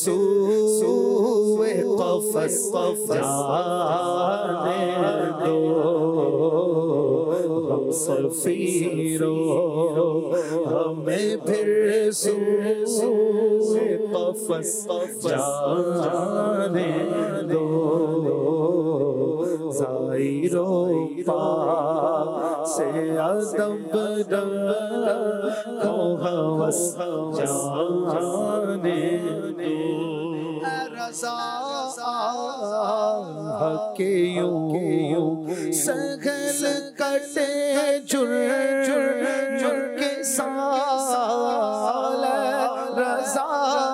सूए क़फ़स जाने दो हम सफीरो हमें फिर सूए क़फ़स जाने दो ज़ाहिरो पास अदब रखो हवस जाने दो रज़ा के यूं सगल कटे जुर जुर के साल रज़ा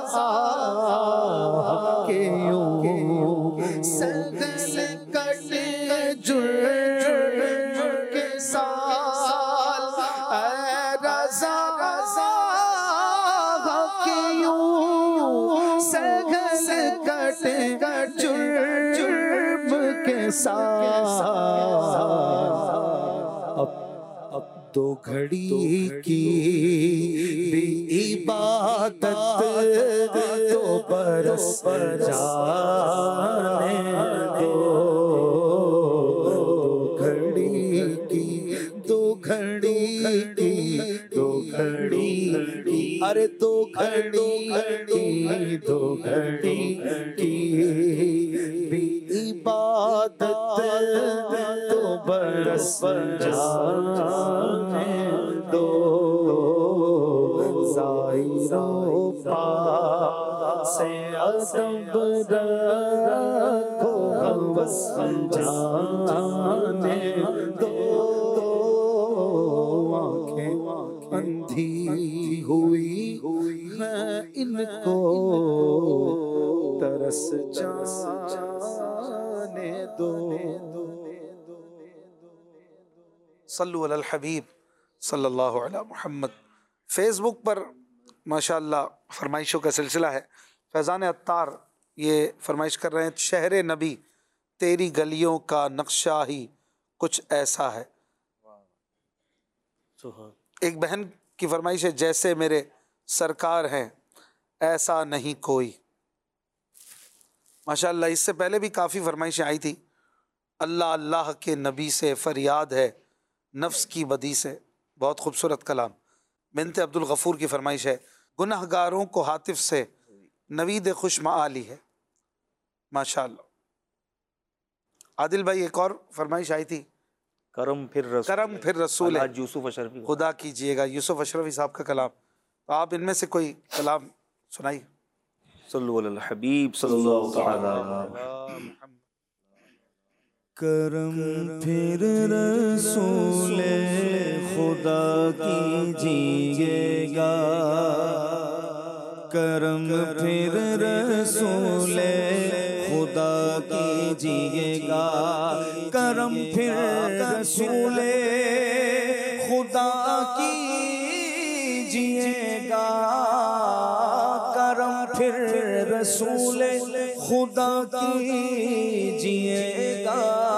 के यूं सगल कटे जुर जुर के साल रज़ा के यूं सगल कटे जुर्म के साथ अब अब दो घड़ी की भी इबादत तो बरस जाने दो घड़ी की दो घड़ी की दो घड़ी की अरे दो घड़ी की दो घड़ी की भी इबादत तो बरस जाने दो ज़ाहिरो पास अदब रखो हवस जाने दो आँखें अंधी हुई है इनको तरस जाने दो सल्लु अलल हबीब सल्लल्लाहु अलैहि मुहम्मद। फेसबुक पर माशाअल्लाह फरमाइशों का सिलसिला है। फैज़ान अत्तार ये फरमाइश कर रहे हैं, शहर नबी तेरी गलियों का नक्शा ही कुछ ऐसा है। एक बहन की फरमाइश है, जैसे मेरे सरकार हैं ऐसा नहीं कोई। माशाअल्लाह, इससे पहले भी काफ़ी फरमाइशें आई थी। अल्लाह अल्लाह के नबी से फरियाद है नफ्स की बदी से, बहुत खूबसूरत कलाम। बिनते अब्दुल गफूर की फरमाइश है, गुनहगारों को हातिफ से नवीद खुश माली है। माशाअल्लाह। आदिल भाई, एक और फरमाइश आई थी, करम फिर रसूल, करम फिर रसूल है, यूसुफ अशरफी खुदा कीजिएगा, यूसुफ अशरफी साहब का कलाम। तो आप इनमें से कोई कलाम सुनाइए। सल्लल्लाहु अलैहि हबीब सल्लल्लाहु तआला। करम फिर रसूल खुदा कीजिएगा, करम फिर रसूल खुदा कीजिएगा, करम फिर रसूल खुदा कीजिएगा, करम फिर रसूल खुदा कीजिएगा।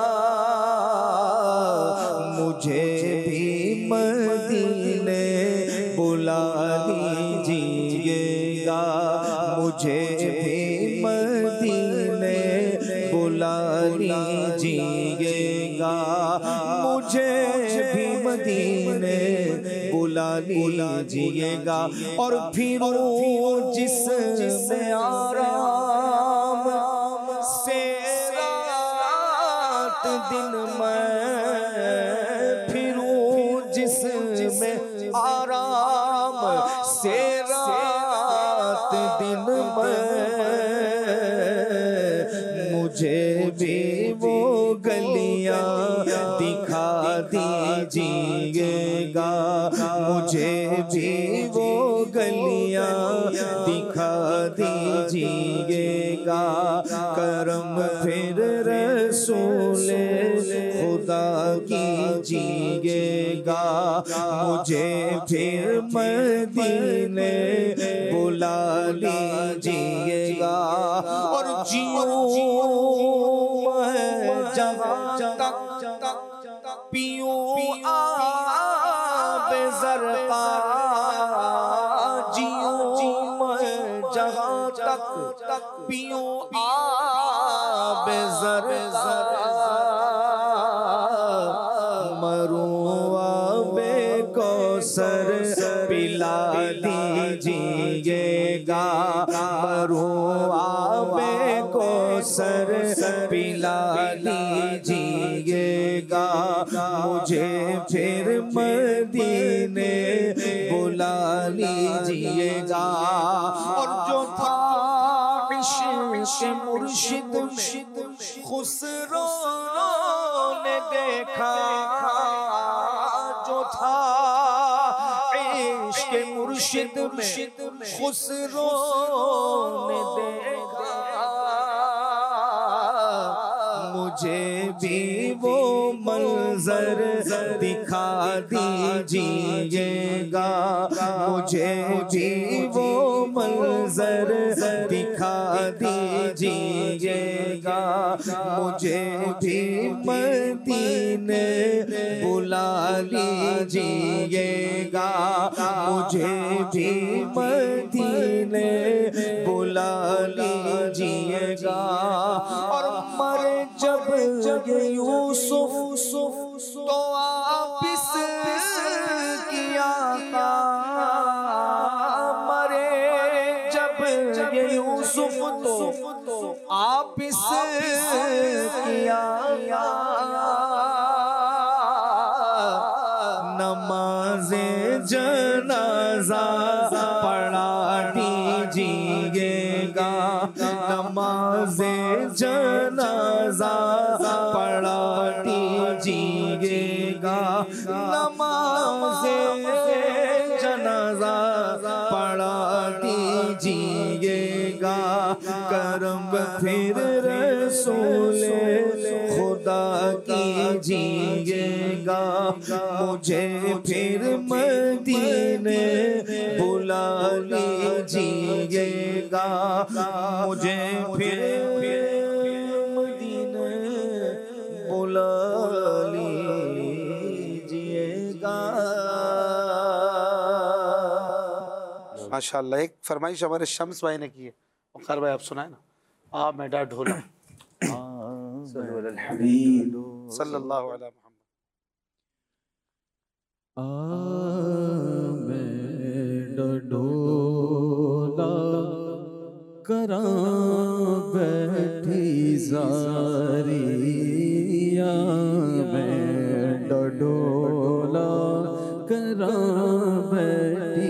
मुझे भी मदीने बुला लीजिएगा, मुझे भी मदीने बुला लीजिएगा, मुझे भी मदीने बुला लीजिएगा। और फिर जिसमें आराम से रात दिन में, फिरूं जिसमें आराम से रात दिन में, मुझे भी वो गलियां दिखा दीजिएगा, मुझे भी वो गलियां दिखा दीजिएगा। करम फिर रसूल खुदा कीजिएगा, मुझे फिर मदीने बुला लीजिएगा। और जियो मैं जहाँ तक पियूं आब ज़रक़ा, जियो मैं जहाँ तक पियूं आब ज़रक़ा, मरूं आब कौसर पिला दीजिएगा, मरूं आब कौसर पिला लीजिएगा। मुझे फिर मदीने बुला लीजिएगा। और जो था इश्क़ मुर्शिद खुसरो ने देखा, जो था इश्क़ मुर्शिद में खुसरो ने देखा, मुझे भी वो मंजर दिखा दीजिएगा, मुझे भी वो मंजर दिखा दीजिएगा। मुझे भी मदीने बुला लीजिएगा, मुझे भी मदीने बुला लीजिएगा। और मरे जब ये यूसुफ तो आप इस किया था, मरे जब ये यूसुफ तो आप इस किया, नमाज़े जनाजा पढ़ा दीजिएगा, नमाज़े जनाजा पढ़ा दीजिएगा, नमाज़े जनाजा पढ़ा दीजिएगा। करम फिर रसूल खुदा कीजिएगा, मुझे फिर मदीने बुला लीजिएगा, मुझे फिर मदीने बुला लीजिएगा। माशाअल्लाह। एक फरमाइश हमारे शम्स भाई ने की है, वक़ार भाई आप सुनाए ना। आ मेरा ढोला सल्लल्लाहु अलैहि मोहम्मद। ढोला करा बैठी जारिया में डोला करा बैठी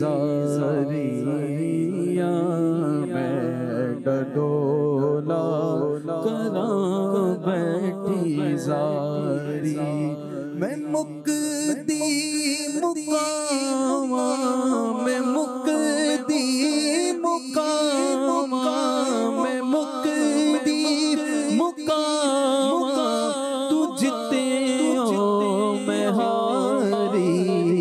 जारिया में डोला करा बैठी जारी मैं मुक्ति मुकामा मैं मुक्ति मुकामा मैं मुक्ति मुकामा तू जिते हो मैं हारी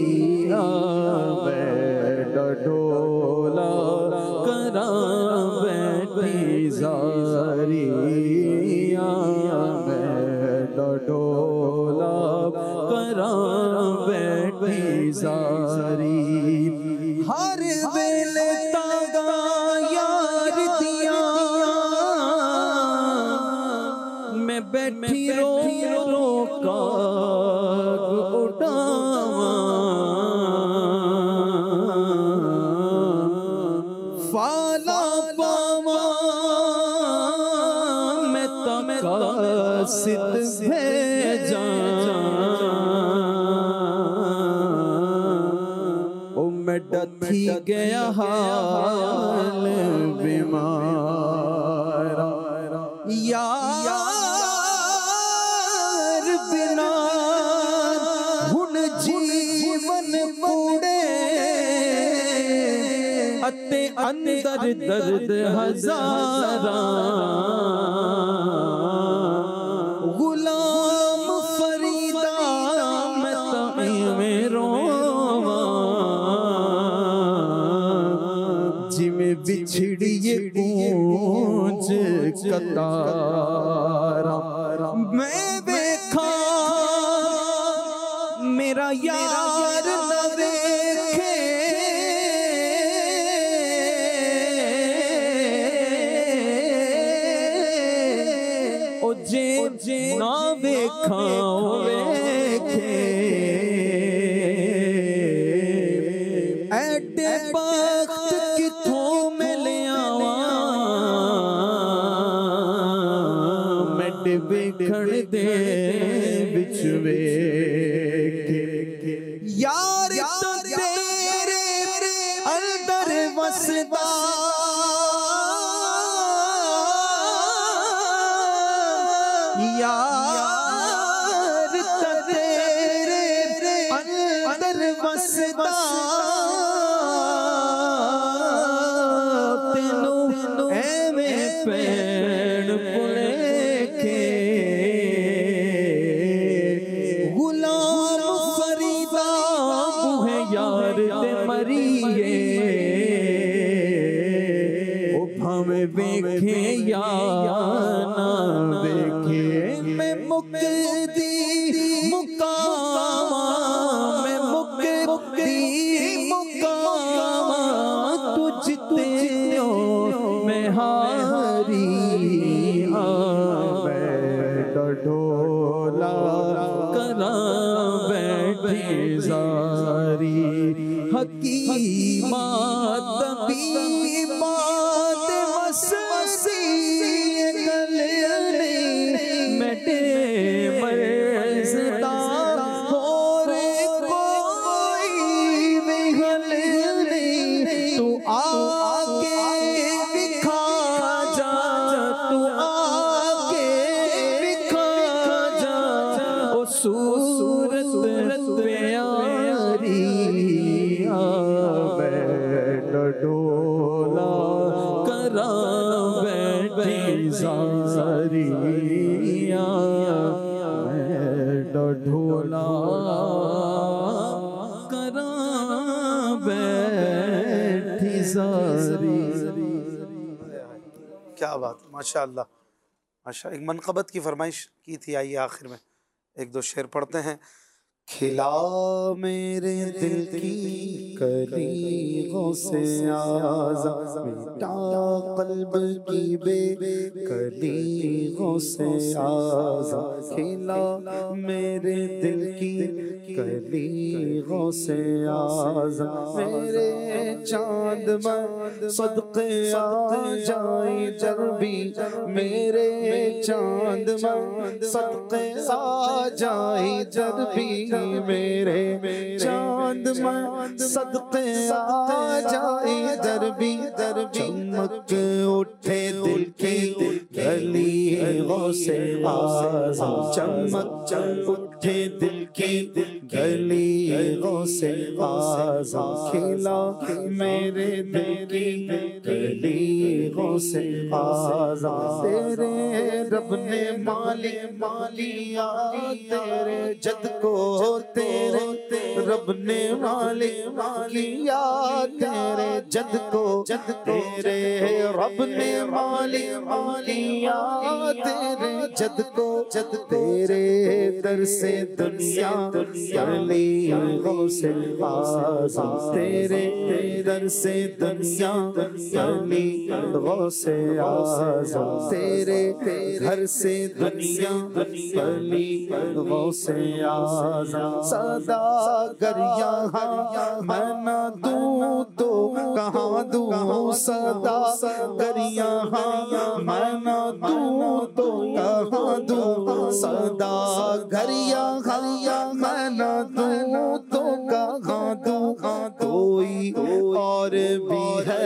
मैं डोला करा बैठी जारी मैं डोला करा बैठी जारी हर वेले तागा यार दिया मैं बैठी रो रो का उठावा फाला पावा मैं तका सिद्ध भेजा डथी गया हाल बीमारा यार बिना हुन जीवन पूरे अते अंदर दर्द हजारा गुलाम फरीदा मैं तमी में रोवा जिमें बिछड़िए गूंज कतारा मैं देखा मेरा यार न देखे ओ जे ना देखा वेखे ऐडे वक्त किथों मिले आवा मैड वेखण दे विच वेखे यार तेरे अंदर वसदा यार तेरे अंदर वसदा तेनू एवें पैण पुलेखे गुलाम फरीदा बुहे यार ते मरिए ओ भावे वेखे या ना वेखे मैं मुक्ति मुकामा मैं मुक्ति मुकामा तू जिते हो मैं हारी मैं ढोला करा बैठी जारी हकीमात तबीबात वसी गले मेटे मर्ज़दा और कोई विहल तू आके दिखा जा तू आके दिखा जा ओ सूरत प्यारी मैं डोला करा बैठी जारी मैं ढोला करा बैठी जारी। क्या बात, माशाअल्लाह माशा। एक मनक़बत की फरमाइश की थी, आइए आखिर में एक दो शेर पढ़ते हैं। खिला मेरे दिल की कलीगों से आजा, मिटा कल्ब की बेकलीगों से आजा, खिला मेरे दिल की कलीगों से आजा, मेरे चांद में सदके आ जाए जल्दी, मेरे चांद में सदके आ जाए जल्दी, मेरे चांद में सदके आ जाए दरबी दरबी, चमक उठे दिल की गलियों से आजा, चमक चमक उठे दिल की गलियों से आजा, खिला मेरे दिल की गलियों से आजा, तेरे रब ने माली मालिया तेरे जद को, तेरे रब ने माली किया तेरे जद को, जद तेरे रब ने माली मालिया तेरे जद को, जद तेरे दर से दुनिया गलियों से आजा, तेरे दर से दुनिया गलियों से आजा, तेरे घर से दुनिया गलियों से आजा, सदा गर यहाँ मैं ना दूं तो कहाँ दूं, सदा गर यहाँ मैं ना दूं तो कहाँ दूं, सदा घर यहाँ मैं ना दूं तो कहाँ दूं, कोई और भी है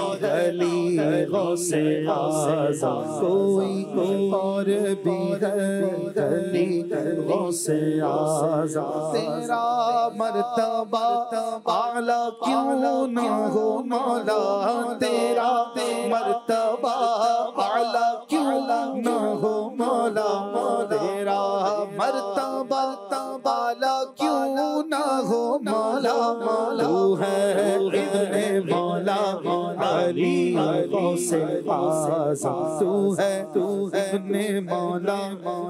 गलियों से आजा, कोई और भी है गलियों से आजा, तेरा मर्तबा आला क्यों ना हो मौला, तेरा मर्तबा आला क्यों ना हो मौला, तेरा मर्तबा आला क्यों ना हो मौला, तू है इब्ने मौला अली से आजा, तू है तू इब्ने मौला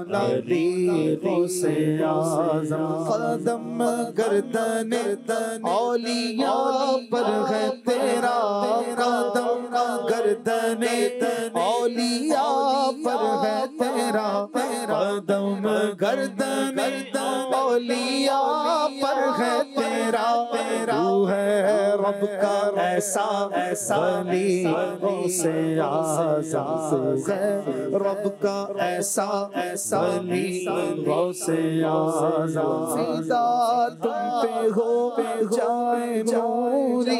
अली से आजा, कदम गर्दन औलिया पर है तेरा, कदम गर्दन औलिया पर है तेरा, कदम गर्दन औलिया पर है तेरा, तू है रब का ऐसा ऐसा वली से आजा, तू है रब का ऐसा ऐसा वली से आजा, फिदा तुम पे हो जाए नूरी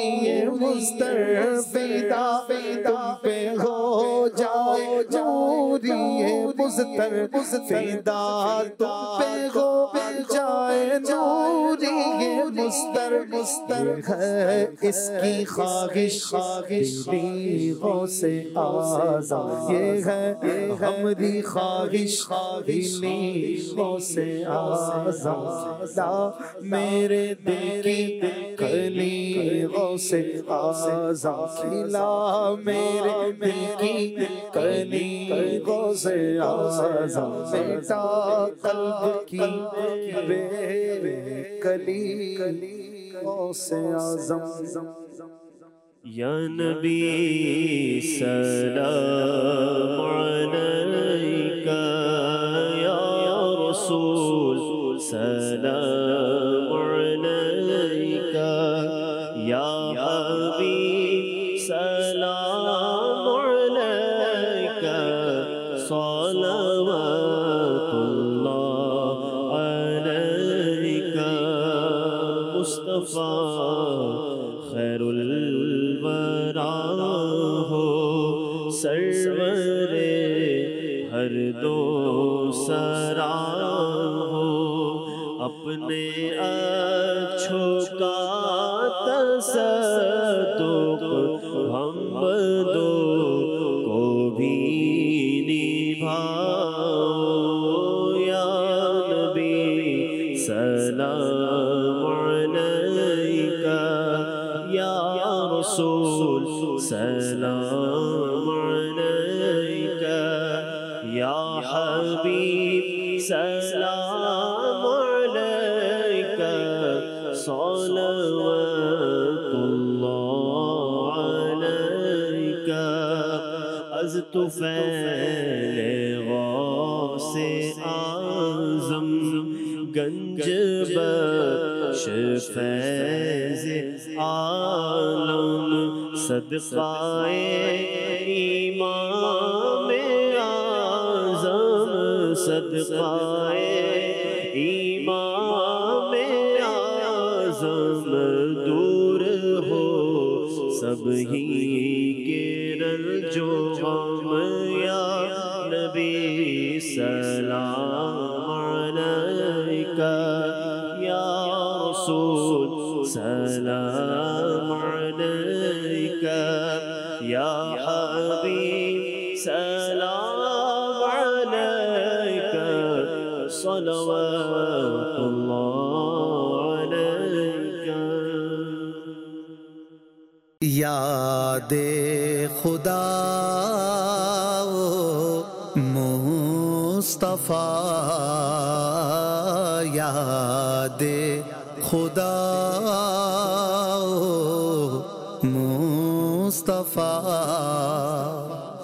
मुस्तफीदा, तुम पे हो जाए नूरी मुस्तफीदा, तुम पे हो जाए नूरी मुस्तर मुस्तर है इसकी ख्वाहिश दिलों से आजा, ये है हमारी ख्वाहिश दिलों से आजा, मेरे दिल की कलियों से आजा, खिला मेरे दिल की कलियों से आजा, बेटा कल्ब की कलियों से आज़म, या नबी सलाम अलैका, या रसूल सलाम अलैका, या हबीब सलाम अलैका, सलावतुल्लाह अलैका, मुस्तफा खैरुल वरा हो, सरवरे हर दो सरा हो, अपने अच्छों का तसद्दुक़ हम दो को भी निभाओ, या नबी सलाम अलैका, या रसूल सलाम अलैका, या हबीब सलाम अलैका, सलवतुल्लाह अलैका अज़ तुफ़ैल गौसे आज़म गंज बख्श फैज़ आलम सदक़ाए इमाम आज़म सदक़ाए इमाम आज़म दूर हो सब ही के रंजो गम या नबी सलाम अलैका या रसूल सलाम अलैका या हबीब सलाम अलैका सलवातुल्लाह अलैका। यादे खुदा मुस्तफा यादे खुदा मुस्तफा